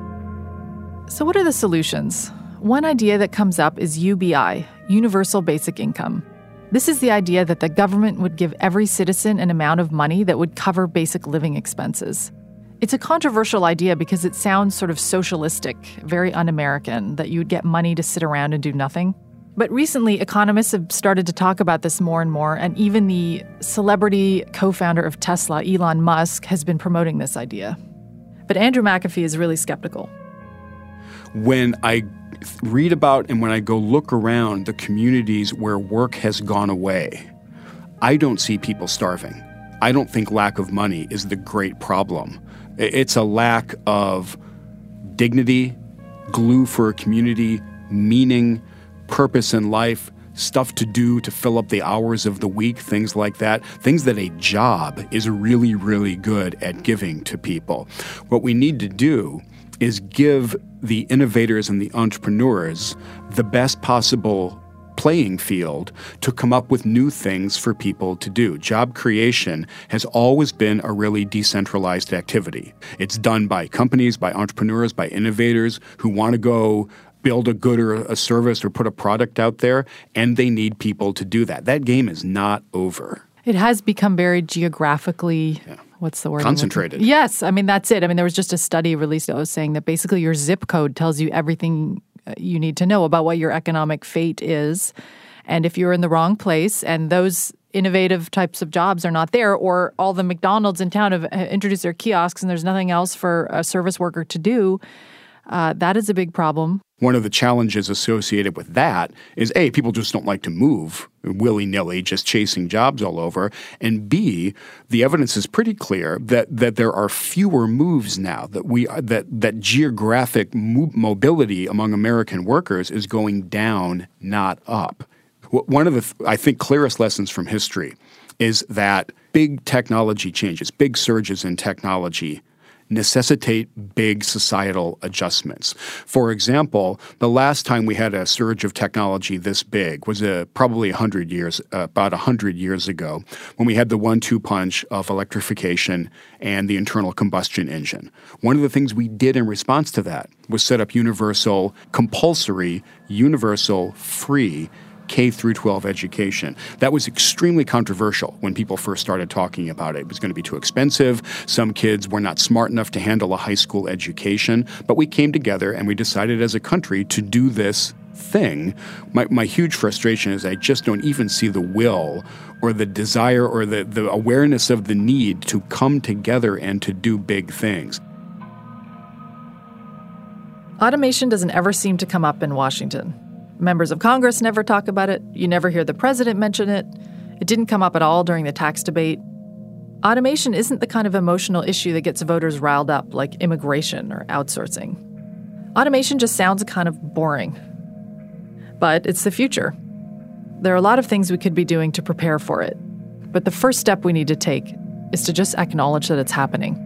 Speaker 14: So what are the solutions? One idea that comes up is U B I, Universal Basic Income. This is the idea that the government would give every citizen an amount of money that would cover basic living expenses. It's a controversial idea because it sounds sort of socialistic, very un-American, that you would get money to sit around and do nothing. But recently, economists have started to talk about this more and more, and even the celebrity co-founder of Tesla, Elon Musk, has been promoting this idea. But Andrew McAfee is really skeptical.
Speaker 11: When I read about and when I go look around the communities where work has gone away, I don't see people starving. I don't think lack of money is the great problem. It's a lack of dignity, glue for a community, meaning, purpose in life, stuff to do to fill up the hours of the week, things like that, things that a job is really, really good at giving to people. What we need to do is give the innovators and the entrepreneurs the best possible playing field to come up with new things for people to do. Job creation has always been a really decentralized activity. It's done by companies, by entrepreneurs, by innovators who want to go build a good or a service or put a product out there, and they need people to do that. That game is not over.
Speaker 14: It has become very geographically, yeah. what's the word?
Speaker 11: Concentrated.
Speaker 14: Yes. I mean, that's it. I mean, there was just a study released that was saying that basically your zip code tells you everything you need to know about what your economic fate is. And if you're in the wrong place and those innovative types of jobs are not there, or all the McDonald's in town have introduced their kiosks and there's nothing else for a service worker to do, uh, that is a big problem.
Speaker 11: One of the challenges associated with that is, A, people just don't like to move willy-nilly, just chasing jobs all over. And B, the evidence is pretty clear that that there are fewer moves now, that we that that geographic mo- mobility among American workers is going down, not up. One of the, I think, clearest lessons from history is that big technology changes, big surges in technology necessitate big societal adjustments. For example, the last time we had a surge of technology this big was uh, probably one hundred years, uh, about one hundred years ago, when we had the one two punch of electrification and the internal combustion engine. One of the things we did in response to that was set up universal, compulsory, universal, free K through twelve education. That was extremely controversial when people first started talking about it. It was going to be too expensive. Some kids were not smart enough to handle a high school education. But we came together and we decided as a country to do this thing. My, my huge frustration is I just don't even see the will or the desire or the, the awareness of the need to come together and to do big things.
Speaker 14: Automation doesn't ever seem to come up in Washington. Members of Congress never talk about it. You never hear the president mention it. It didn't come up at all during the tax debate. Automation isn't the kind of emotional issue that gets voters riled up, like immigration or outsourcing. Automation just sounds kind of boring. But it's the future. There are a lot of things we could be doing to prepare for it. But the first step we need to take is to just acknowledge that it's happening.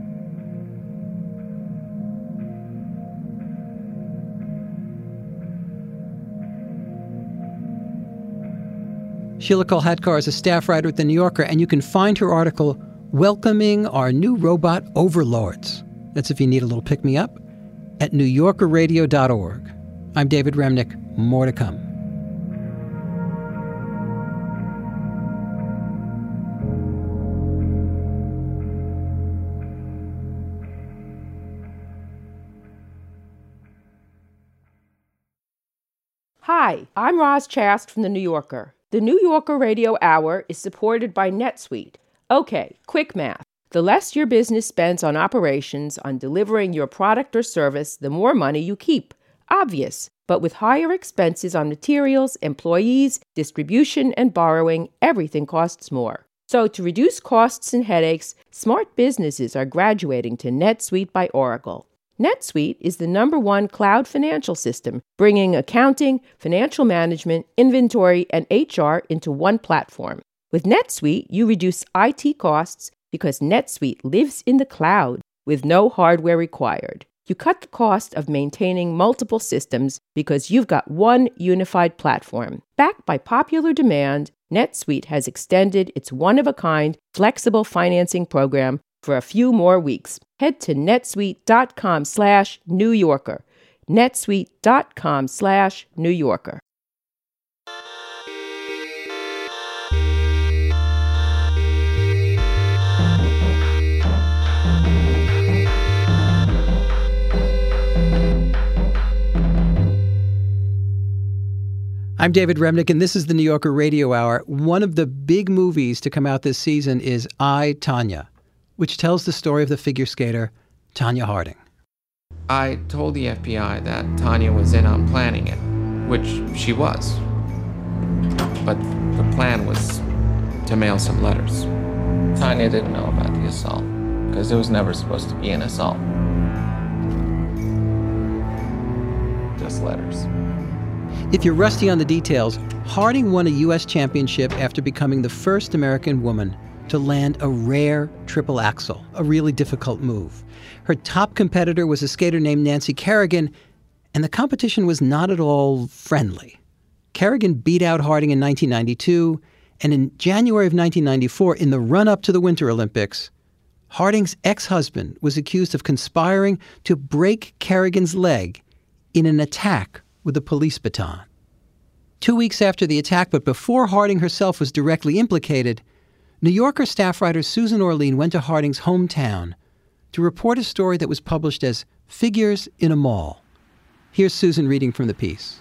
Speaker 8: Sheila Kolhatkar is a staff writer at The New Yorker, and you can find her article, Welcoming Our New Robot Overlords. That's if you need a little pick-me-up, at new yorker radio dot org. I'm David Remnick. More to come.
Speaker 12: Hi, I'm Roz Chast from The New Yorker. The New Yorker Radio Hour is supported by NetSuite. Okay, quick math. The less your business spends on operations, on delivering your product or service, the more money you keep. Obvious. But with higher expenses on materials, employees, distribution, and borrowing, everything costs more. So to reduce costs and headaches, smart businesses are graduating to NetSuite by Oracle. NetSuite is the number one cloud financial system, bringing accounting, financial management, inventory, and H R into one platform. With NetSuite, you reduce I T costs because NetSuite lives in the cloud with no hardware required. You cut the cost of maintaining multiple systems because you've got one unified platform. Backed by popular demand, NetSuite has extended its one-of-a-kind flexible financing program for a few more weeks. Head to netsuite.com slash New Yorker. netsuite.com slash New Yorker.
Speaker 8: I'm David Remnick, and this is the New Yorker Radio Hour. One of the big movies to come out this season is I, Tonya, which tells the story of the figure skater Tonya Harding.
Speaker 19: I told the F B I that Tonya was in on planning it, which she was. But the plan was to mail some letters. Tonya didn't know about the assault, because there was never supposed to be an assault. Just letters.
Speaker 8: If you're rusty on the details, Harding won a U S championship after becoming the first American woman to land a rare triple axel, a really difficult move. Her top competitor was a skater named Nancy Kerrigan, and the competition was not at all friendly. Kerrigan beat out Harding in nineteen ninety-two, and in January of nineteen ninety-four, in the run-up to the Winter Olympics, Harding's ex-husband was accused of conspiring to break Kerrigan's leg in an attack with a police baton. Two weeks after the attack, but before Harding herself was directly implicated, New Yorker staff writer Susan Orlean went to Harding's hometown to report a story that was published as Figures in a Mall. Here's Susan reading from the piece.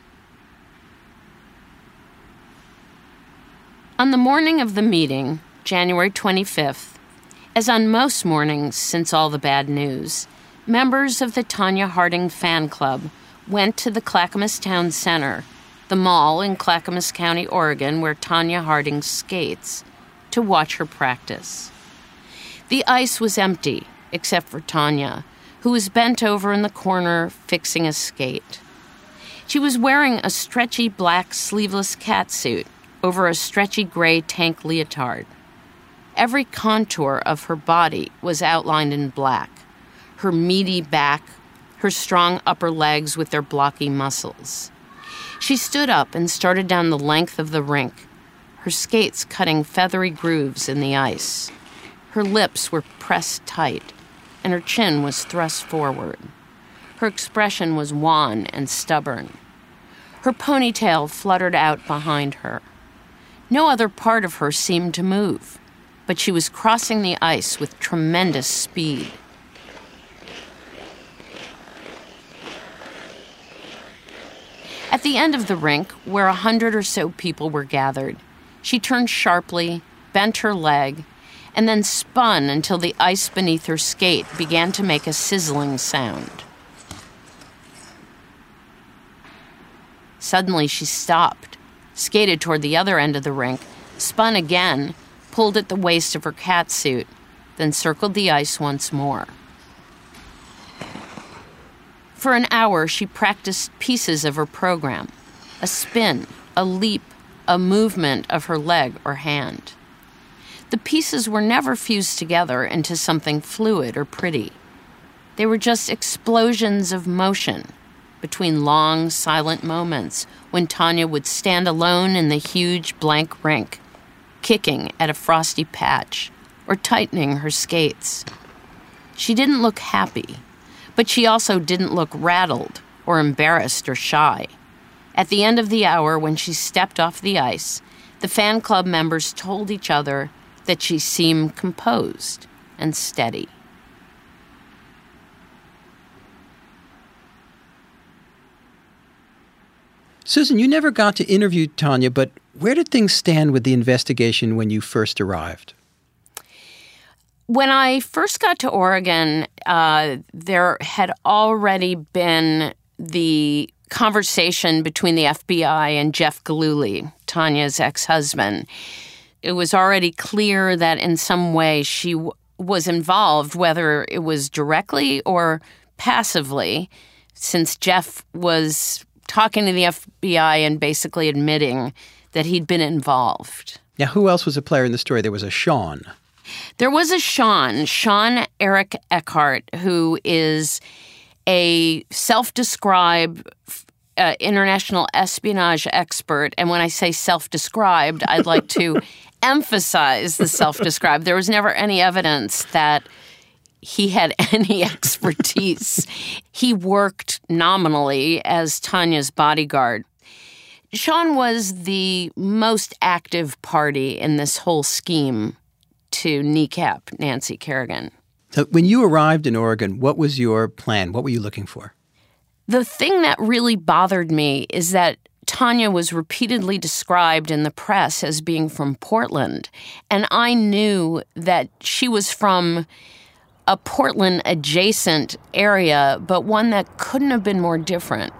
Speaker 20: On the morning of the meeting, January twenty-fifth, as on most mornings since all the bad news, members of the Tonya Harding fan club went to the Clackamas Town Center, the mall in Clackamas County, Oregon, where Tonya Harding skates, to watch her practice. The ice was empty, except for Tonya, who was bent over in the corner fixing a skate. She was wearing a stretchy black sleeveless catsuit over a stretchy gray tank leotard. Every contour of her body was outlined in black, her meaty back, her strong upper legs with their blocky muscles. She stood up and started down the length of the rink, her skates cutting feathery grooves in the ice. Her lips were pressed tight, and her chin was thrust forward. Her expression was wan and stubborn. Her ponytail fluttered out behind her. No other part of her seemed to move, but she was crossing the ice with tremendous speed. At the end of the rink, where a hundred or so people were gathered, she turned sharply, bent her leg, and then spun until the ice beneath her skate began to make a sizzling sound. Suddenly she stopped, skated toward the other end of the rink, spun again, pulled at the waist of her catsuit, then circled the ice once more. For an hour, she practiced pieces of her program, a spin, a leap, a movement of her leg or hand. The pieces were never fused together into something fluid or pretty. They were just explosions of motion between long, silent moments when Tonya would stand alone in the huge blank rink, kicking at a frosty patch or tightening her skates. She didn't look happy, but she also didn't look rattled or embarrassed or shy. At the end of the hour, when she stepped off the ice, the fan club members told each other that she seemed composed and steady.
Speaker 8: Susan, you never got to interview Tonya, but where did things stand with the investigation when you first arrived?
Speaker 20: When I first got to Oregon, uh, there had already been the conversation between the F B I and Jeff Gillooly, Tonya's ex-husband. It was already clear that in some way she w- was involved, whether it was directly or passively, since Jeff was talking to the F B I and basically admitting that he'd been involved.
Speaker 8: Now, who else was a player in the story? There was a Sean.
Speaker 20: There was a Sean, Sean Eric Eckhart, who is a self-described uh, international espionage expert. And when I say self-described, I'd like to emphasize the self-described. There was never any evidence that he had any expertise. He worked nominally as Tanya's bodyguard. Sean was the most active party in this whole scheme to kneecap Nancy Kerrigan.
Speaker 8: So when you arrived in Oregon, what was your plan? What were you looking for?
Speaker 20: The thing that really bothered me is that Tanya was repeatedly described in the press as being from Portland, and I knew that she was from a Portland-adjacent area, but one that couldn't have been more different.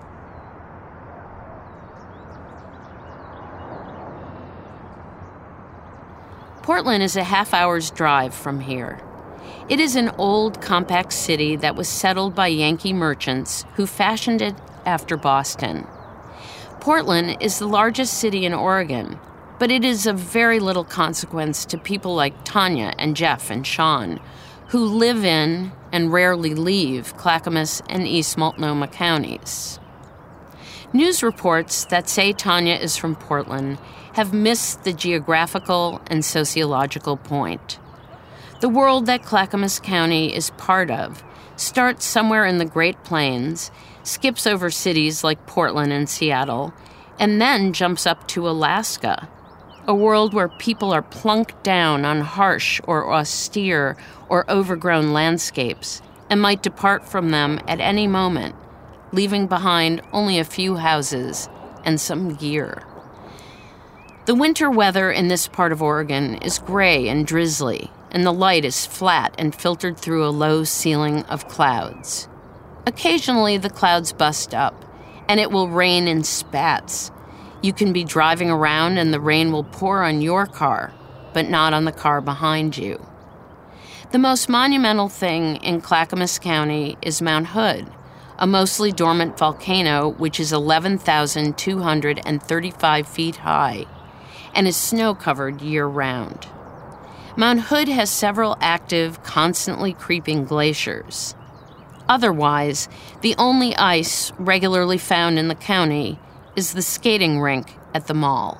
Speaker 20: Portland is a half hour's drive from here. It is an old, compact city that was settled by Yankee merchants who fashioned it after Boston. Portland is the largest city in Oregon, but it is of very little consequence to people like Tanya and Jeff and Sean, who live in and rarely leave Clackamas and East Multnomah counties. News reports that say Tanya is from Portland have missed the geographical and sociological point. The world that Clackamas County is part of starts somewhere in the Great Plains, skips over cities like Portland and Seattle, and then jumps up to Alaska, a world where people are plunked down on harsh or austere or overgrown landscapes and might depart from them at any moment, leaving behind only a few houses and some gear. The winter weather in this part of Oregon is gray and drizzly, and the light is flat and filtered through a low ceiling of clouds. Occasionally, the clouds bust up, and it will rain in spats. You can be driving around and the rain will pour on your car, but not on the car behind you. The most monumental thing in Clackamas County is Mount Hood, a mostly dormant volcano which is eleven thousand two hundred thirty-five feet high and is snow-covered year-round. Mount Hood has several active, constantly creeping glaciers. Otherwise, the only ice regularly found in the county is the skating rink at the mall.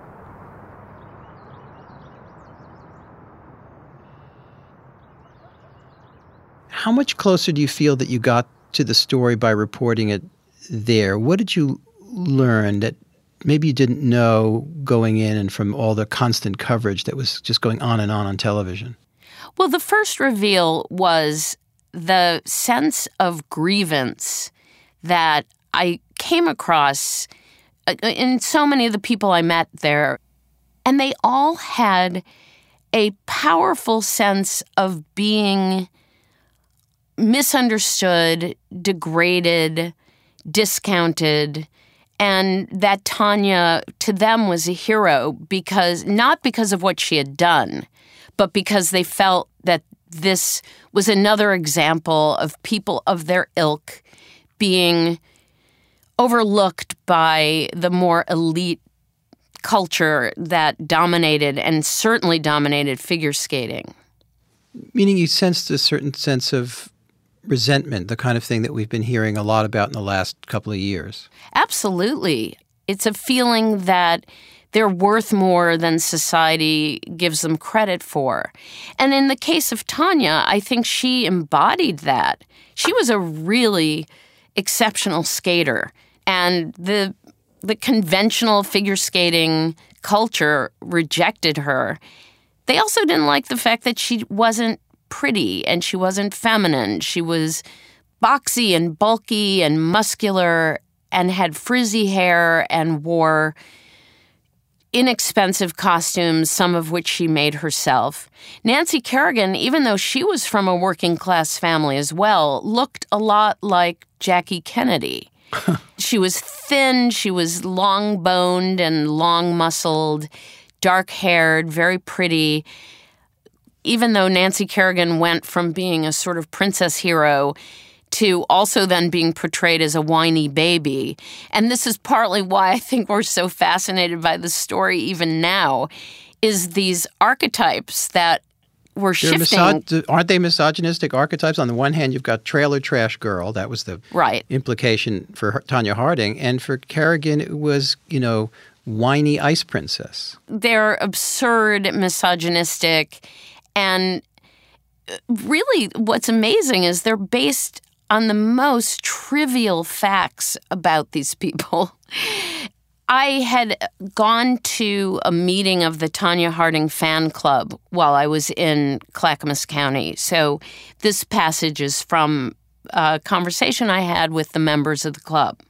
Speaker 8: How much closer do you feel that you got to the story by reporting it there? What did you learn that maybe you didn't know going in and from all the constant coverage that was just going on and on on television?
Speaker 20: Well, the first reveal was the sense of grievance that I came across in so many of the people I met there. And they all had a powerful sense of being misunderstood, degraded, discounted, and that Tanya, to them, was a hero because, not because of what she had done, but because they felt that this was another example of people of their ilk being overlooked by the more elite culture that dominated and certainly dominated figure skating.
Speaker 8: Meaning you sensed a certain sense of resentment, the kind of thing that we've been hearing a lot about in the last couple of years.
Speaker 20: Absolutely. It's a feeling that they're worth more than society gives them credit for. And in the case of Tanya, I think she embodied that. She was a really exceptional skater. And the the conventional figure skating culture rejected her. They also didn't like the fact that she wasn't pretty and she wasn't feminine. She was boxy and bulky and muscular and had frizzy hair and wore inexpensive costumes, some of which she made herself. Nancy Kerrigan, even though she was from a working-class family as well, looked a lot like Jackie Kennedy. She was thin, she was long-boned and long-muscled, dark-haired, very pretty. Even though Nancy Kerrigan went from being a sort of princess hero to also then being portrayed as a whiny baby. And this is partly why I think we're so fascinated by the story even now, is these archetypes that were
Speaker 8: They're
Speaker 20: shifting.
Speaker 8: Misog- aren't they misogynistic archetypes? On the one hand, you've got trailer trash girl. That was the
Speaker 20: right.
Speaker 8: implication for her, Tanya Harding. And for Kerrigan, it was, you know, whiny ice princess.
Speaker 20: They're absurd, misogynistic, and really what's amazing is they're based on the most trivial facts about these people. I had gone to a meeting of the Tonya Harding fan club while I was in Clackamas County. So this passage is from a conversation I had with the members of the club.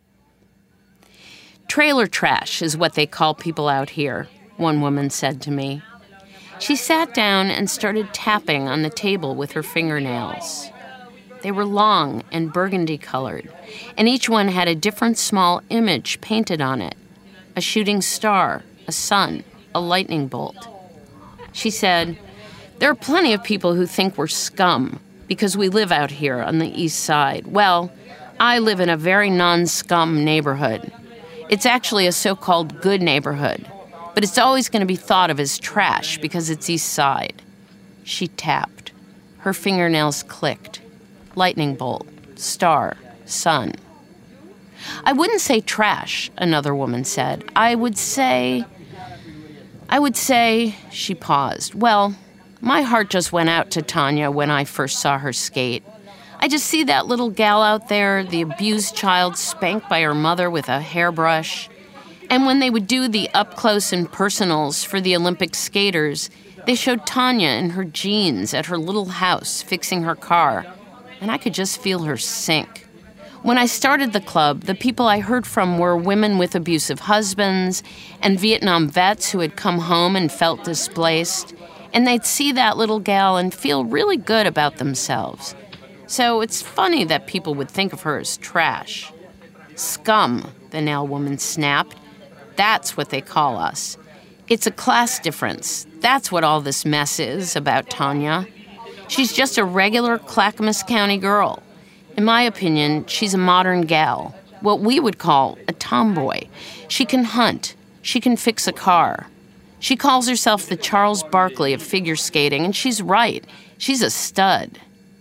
Speaker 20: Trailer trash is what they call people out here, one woman said to me. She sat down and started tapping on the table with her fingernails. They were long and burgundy-colored, and each one had a different small image painted on it. A shooting star, a sun, a lightning bolt. She said, there are plenty of people who think we're scum because we live out here on the east side. Well, I live in a very non-scum neighborhood. It's actually a so-called good neighborhood, but it's always going to be thought of as trash because it's east side. She tapped. Her fingernails clicked. Lightning bolt, star, sun. I wouldn't say trash, another woman said. I would say, I would say, she paused. Well, my heart just went out to Tonya when I first saw her skate. I just see that little gal out there, the abused child spanked by her mother with a hairbrush. And when they would do the up-close and personals for the Olympic skaters, they showed Tonya in her jeans at her little house fixing her car. And I could just feel her sink. When I started the club, the people I heard from were women with abusive husbands and Vietnam vets who had come home and felt displaced, and they'd see that little gal and feel really good about themselves. So it's funny that people would think of her as trash. Scum, the nail woman snapped. That's what they call us. It's a class difference. That's what all this mess is about Tonya. She's just a regular Clackamas County girl. In my opinion, she's a modern gal, what we would call a tomboy. She can hunt. She can fix a car. She calls herself the Charles Barkley of figure skating, and she's right. She's a stud.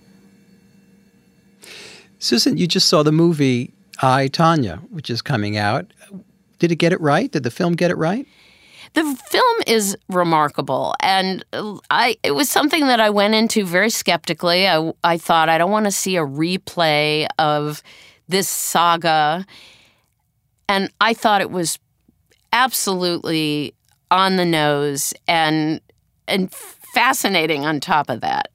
Speaker 8: Susan, you just saw the movie I, Tonya, which is coming out. Did it get it right? Did the film get it right?
Speaker 20: The film is remarkable, and I it was something that I went into very skeptically. I, I thought, I don't want to see a replay of this saga, and I thought it was absolutely on the nose and and fascinating on top of that.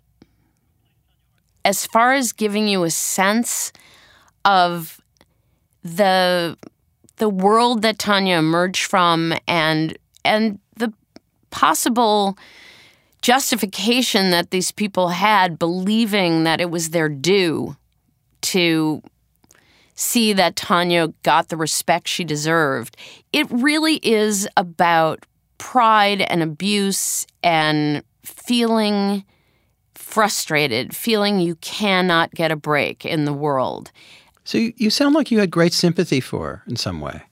Speaker 20: As far as giving you a sense of the the world that Tonya emerged from and and the possible justification that these people had, believing that it was their due to see that Tonya got the respect she deserved. It really is about pride and abuse and feeling frustrated, feeling you cannot get a break in the world.
Speaker 8: So you, you sound like you had great sympathy for her in some way.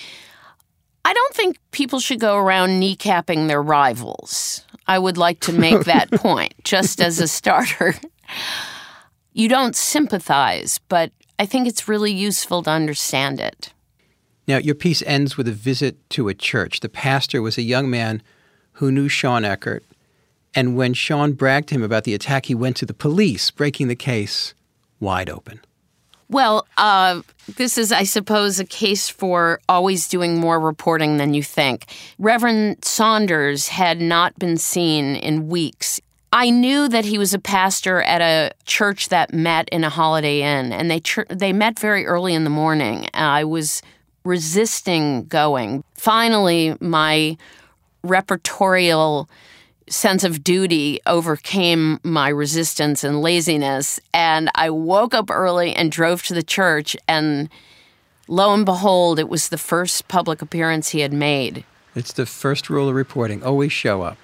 Speaker 20: I don't think people should go around kneecapping their rivals. I would like to make that point, just as a starter. You don't sympathize, but I think it's really useful to understand it.
Speaker 8: Now, your piece ends with a visit to a church. The pastor was a young man who knew Shawn Eckert, and when Shawn bragged to him about the attack, he went to the police, breaking the case wide open.
Speaker 20: Well, uh, this is, I suppose, a case for always doing more reporting than you think. Reverend Saunders had not been seen in weeks. I knew that he was a pastor at a church that met in a Holiday Inn, and they ch- they met very early in the morning. I was resisting going. Finally, my repertorial sense of duty overcame my resistance and laziness, and I woke up early and drove to the church, and lo and behold, it was the first public appearance he had made.
Speaker 8: It's the first rule of reporting. Always show up.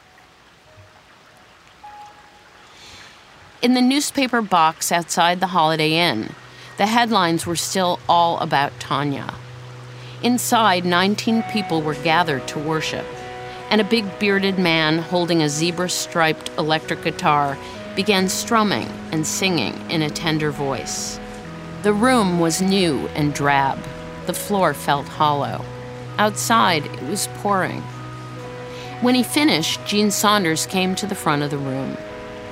Speaker 20: In the newspaper box outside the Holiday Inn, the headlines were still all about Tonya. Inside, nineteen people were gathered to worship, and a big bearded man holding a zebra-striped electric guitar began strumming and singing in a tender voice. The room was new and drab. The floor felt hollow. Outside, it was pouring. When he finished, Gene Saunders came to the front of the room.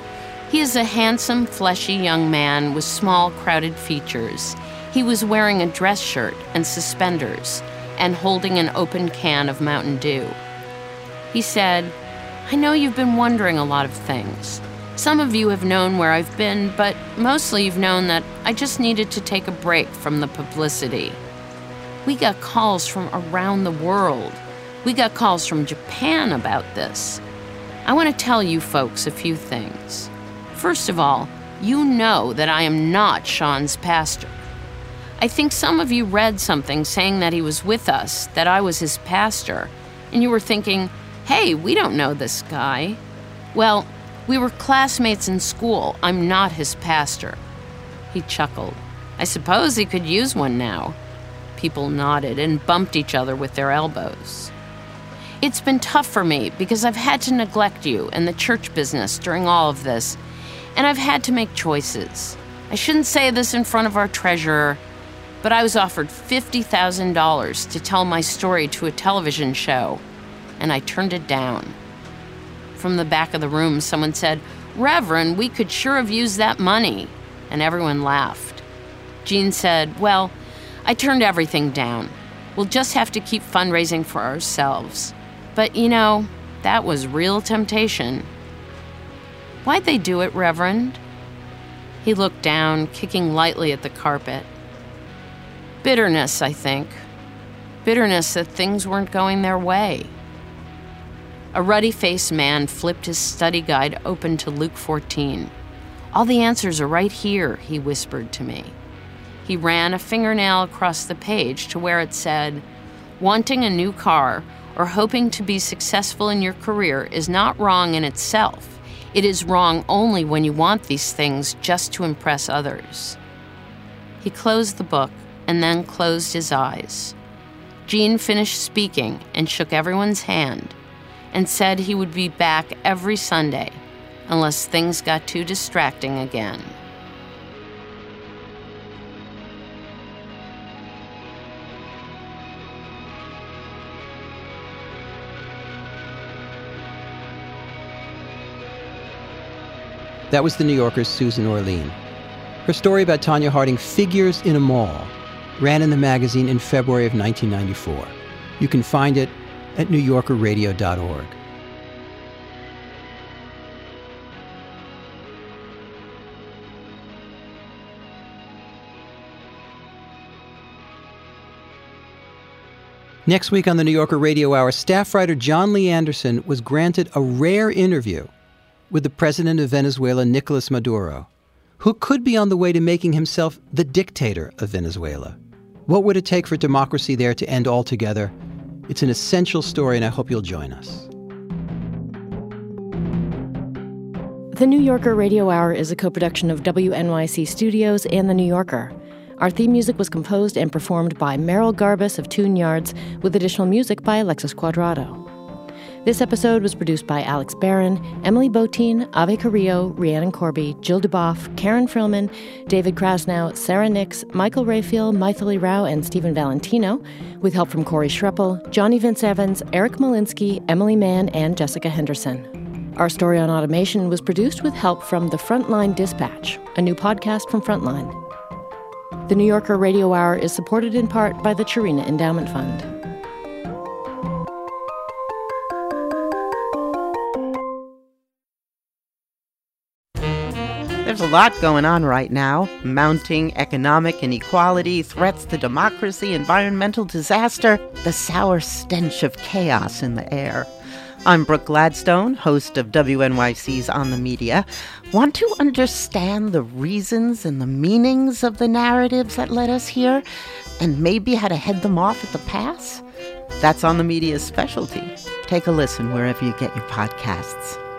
Speaker 20: He is a handsome, fleshy young man with small, crowded features. He was wearing a dress shirt and suspenders and holding an open can of Mountain Dew. He said, "I know you've been wondering a lot of things. Some of you have known where I've been, but mostly you've known that I just needed to take a break from the publicity. We got calls from around the world. We got calls from Japan about this. I want to tell you folks a few things. First of all, you know that I am not Sean's pastor. I think some of you read something saying that he was with us, that I was his pastor, and you were thinking, hey, we don't know this guy. Well, we were classmates in school. I'm not his pastor." He chuckled. "I suppose he could use one now." People nodded and bumped each other with their elbows. "It's been tough for me because I've had to neglect you and the church business during all of this, and I've had to make choices. I shouldn't say this in front of our treasurer, but I was offered fifty thousand dollars to tell my story to a television show, and I turned it down." From the back of the room, someone said, "Reverend, we could sure have used that money," and everyone laughed. Jean said, "Well, I turned everything down. We'll just have to keep fundraising for ourselves. But, you know, that was real temptation." "Why'd they do it, Reverend?" He looked down, kicking lightly at the carpet. "Bitterness, I think. Bitterness that things weren't going their way." A ruddy-faced man flipped his study guide open to Luke fourteen. "All the answers are right here," he whispered to me. He ran a fingernail across the page to where it said, "Wanting a new car or hoping to be successful in your career is not wrong in itself. It is wrong only when you want these things just to impress others." He closed the book and then closed his eyes. Jean finished speaking and shook everyone's hand and said he would be back every Sunday unless things got too distracting again.
Speaker 8: That was the New Yorker's Susan Orlean. Her story about Tonya Harding, Figures in a Mall, ran in the magazine in February of nineteen ninety-four. You can find it at new yorker radio dot org. Next week on the New Yorker Radio Hour, staff writer John Lee Anderson was granted a rare interview with the president of Venezuela, Nicolas Maduro, who could be on the way to making himself the dictator of Venezuela. What would it take for democracy there to end altogether? It's an essential story, and I hope you'll join us.
Speaker 7: The New Yorker Radio Hour is a co-production of W N Y C Studios and The New Yorker. Our theme music was composed and performed by Merrill Garbus of Tune Yards, with additional music by Alexis Cuadrado. This episode was produced by Alex Barron, Emily Botein, Ave Carrillo, Rhiannon Corby, Jill DuBoff, Karen Frillman, David Krasnow, Sarah Nix, Michael Rayfield, Maithili Rao, and Stephen Valentino, with help from Corey Schreppel, Johnny Vince Evans, Eric Malinsky, Emily Mann, and Jessica Henderson. Our story on automation was produced with help from The Frontline Dispatch, a new podcast from Frontline. The New Yorker Radio Hour is supported in part by the Chirina Endowment Fund.
Speaker 21: There's a lot going on right now. Mounting economic inequality, threats to democracy, environmental disaster, the sour stench of chaos in the air. I'm Brooke Gladstone, host of W N Y C's On the Media. Want to understand the reasons and the meanings of the narratives that led us here, and maybe how to head them off at the pass? That's On the Media's specialty. Take a listen wherever you get your podcasts.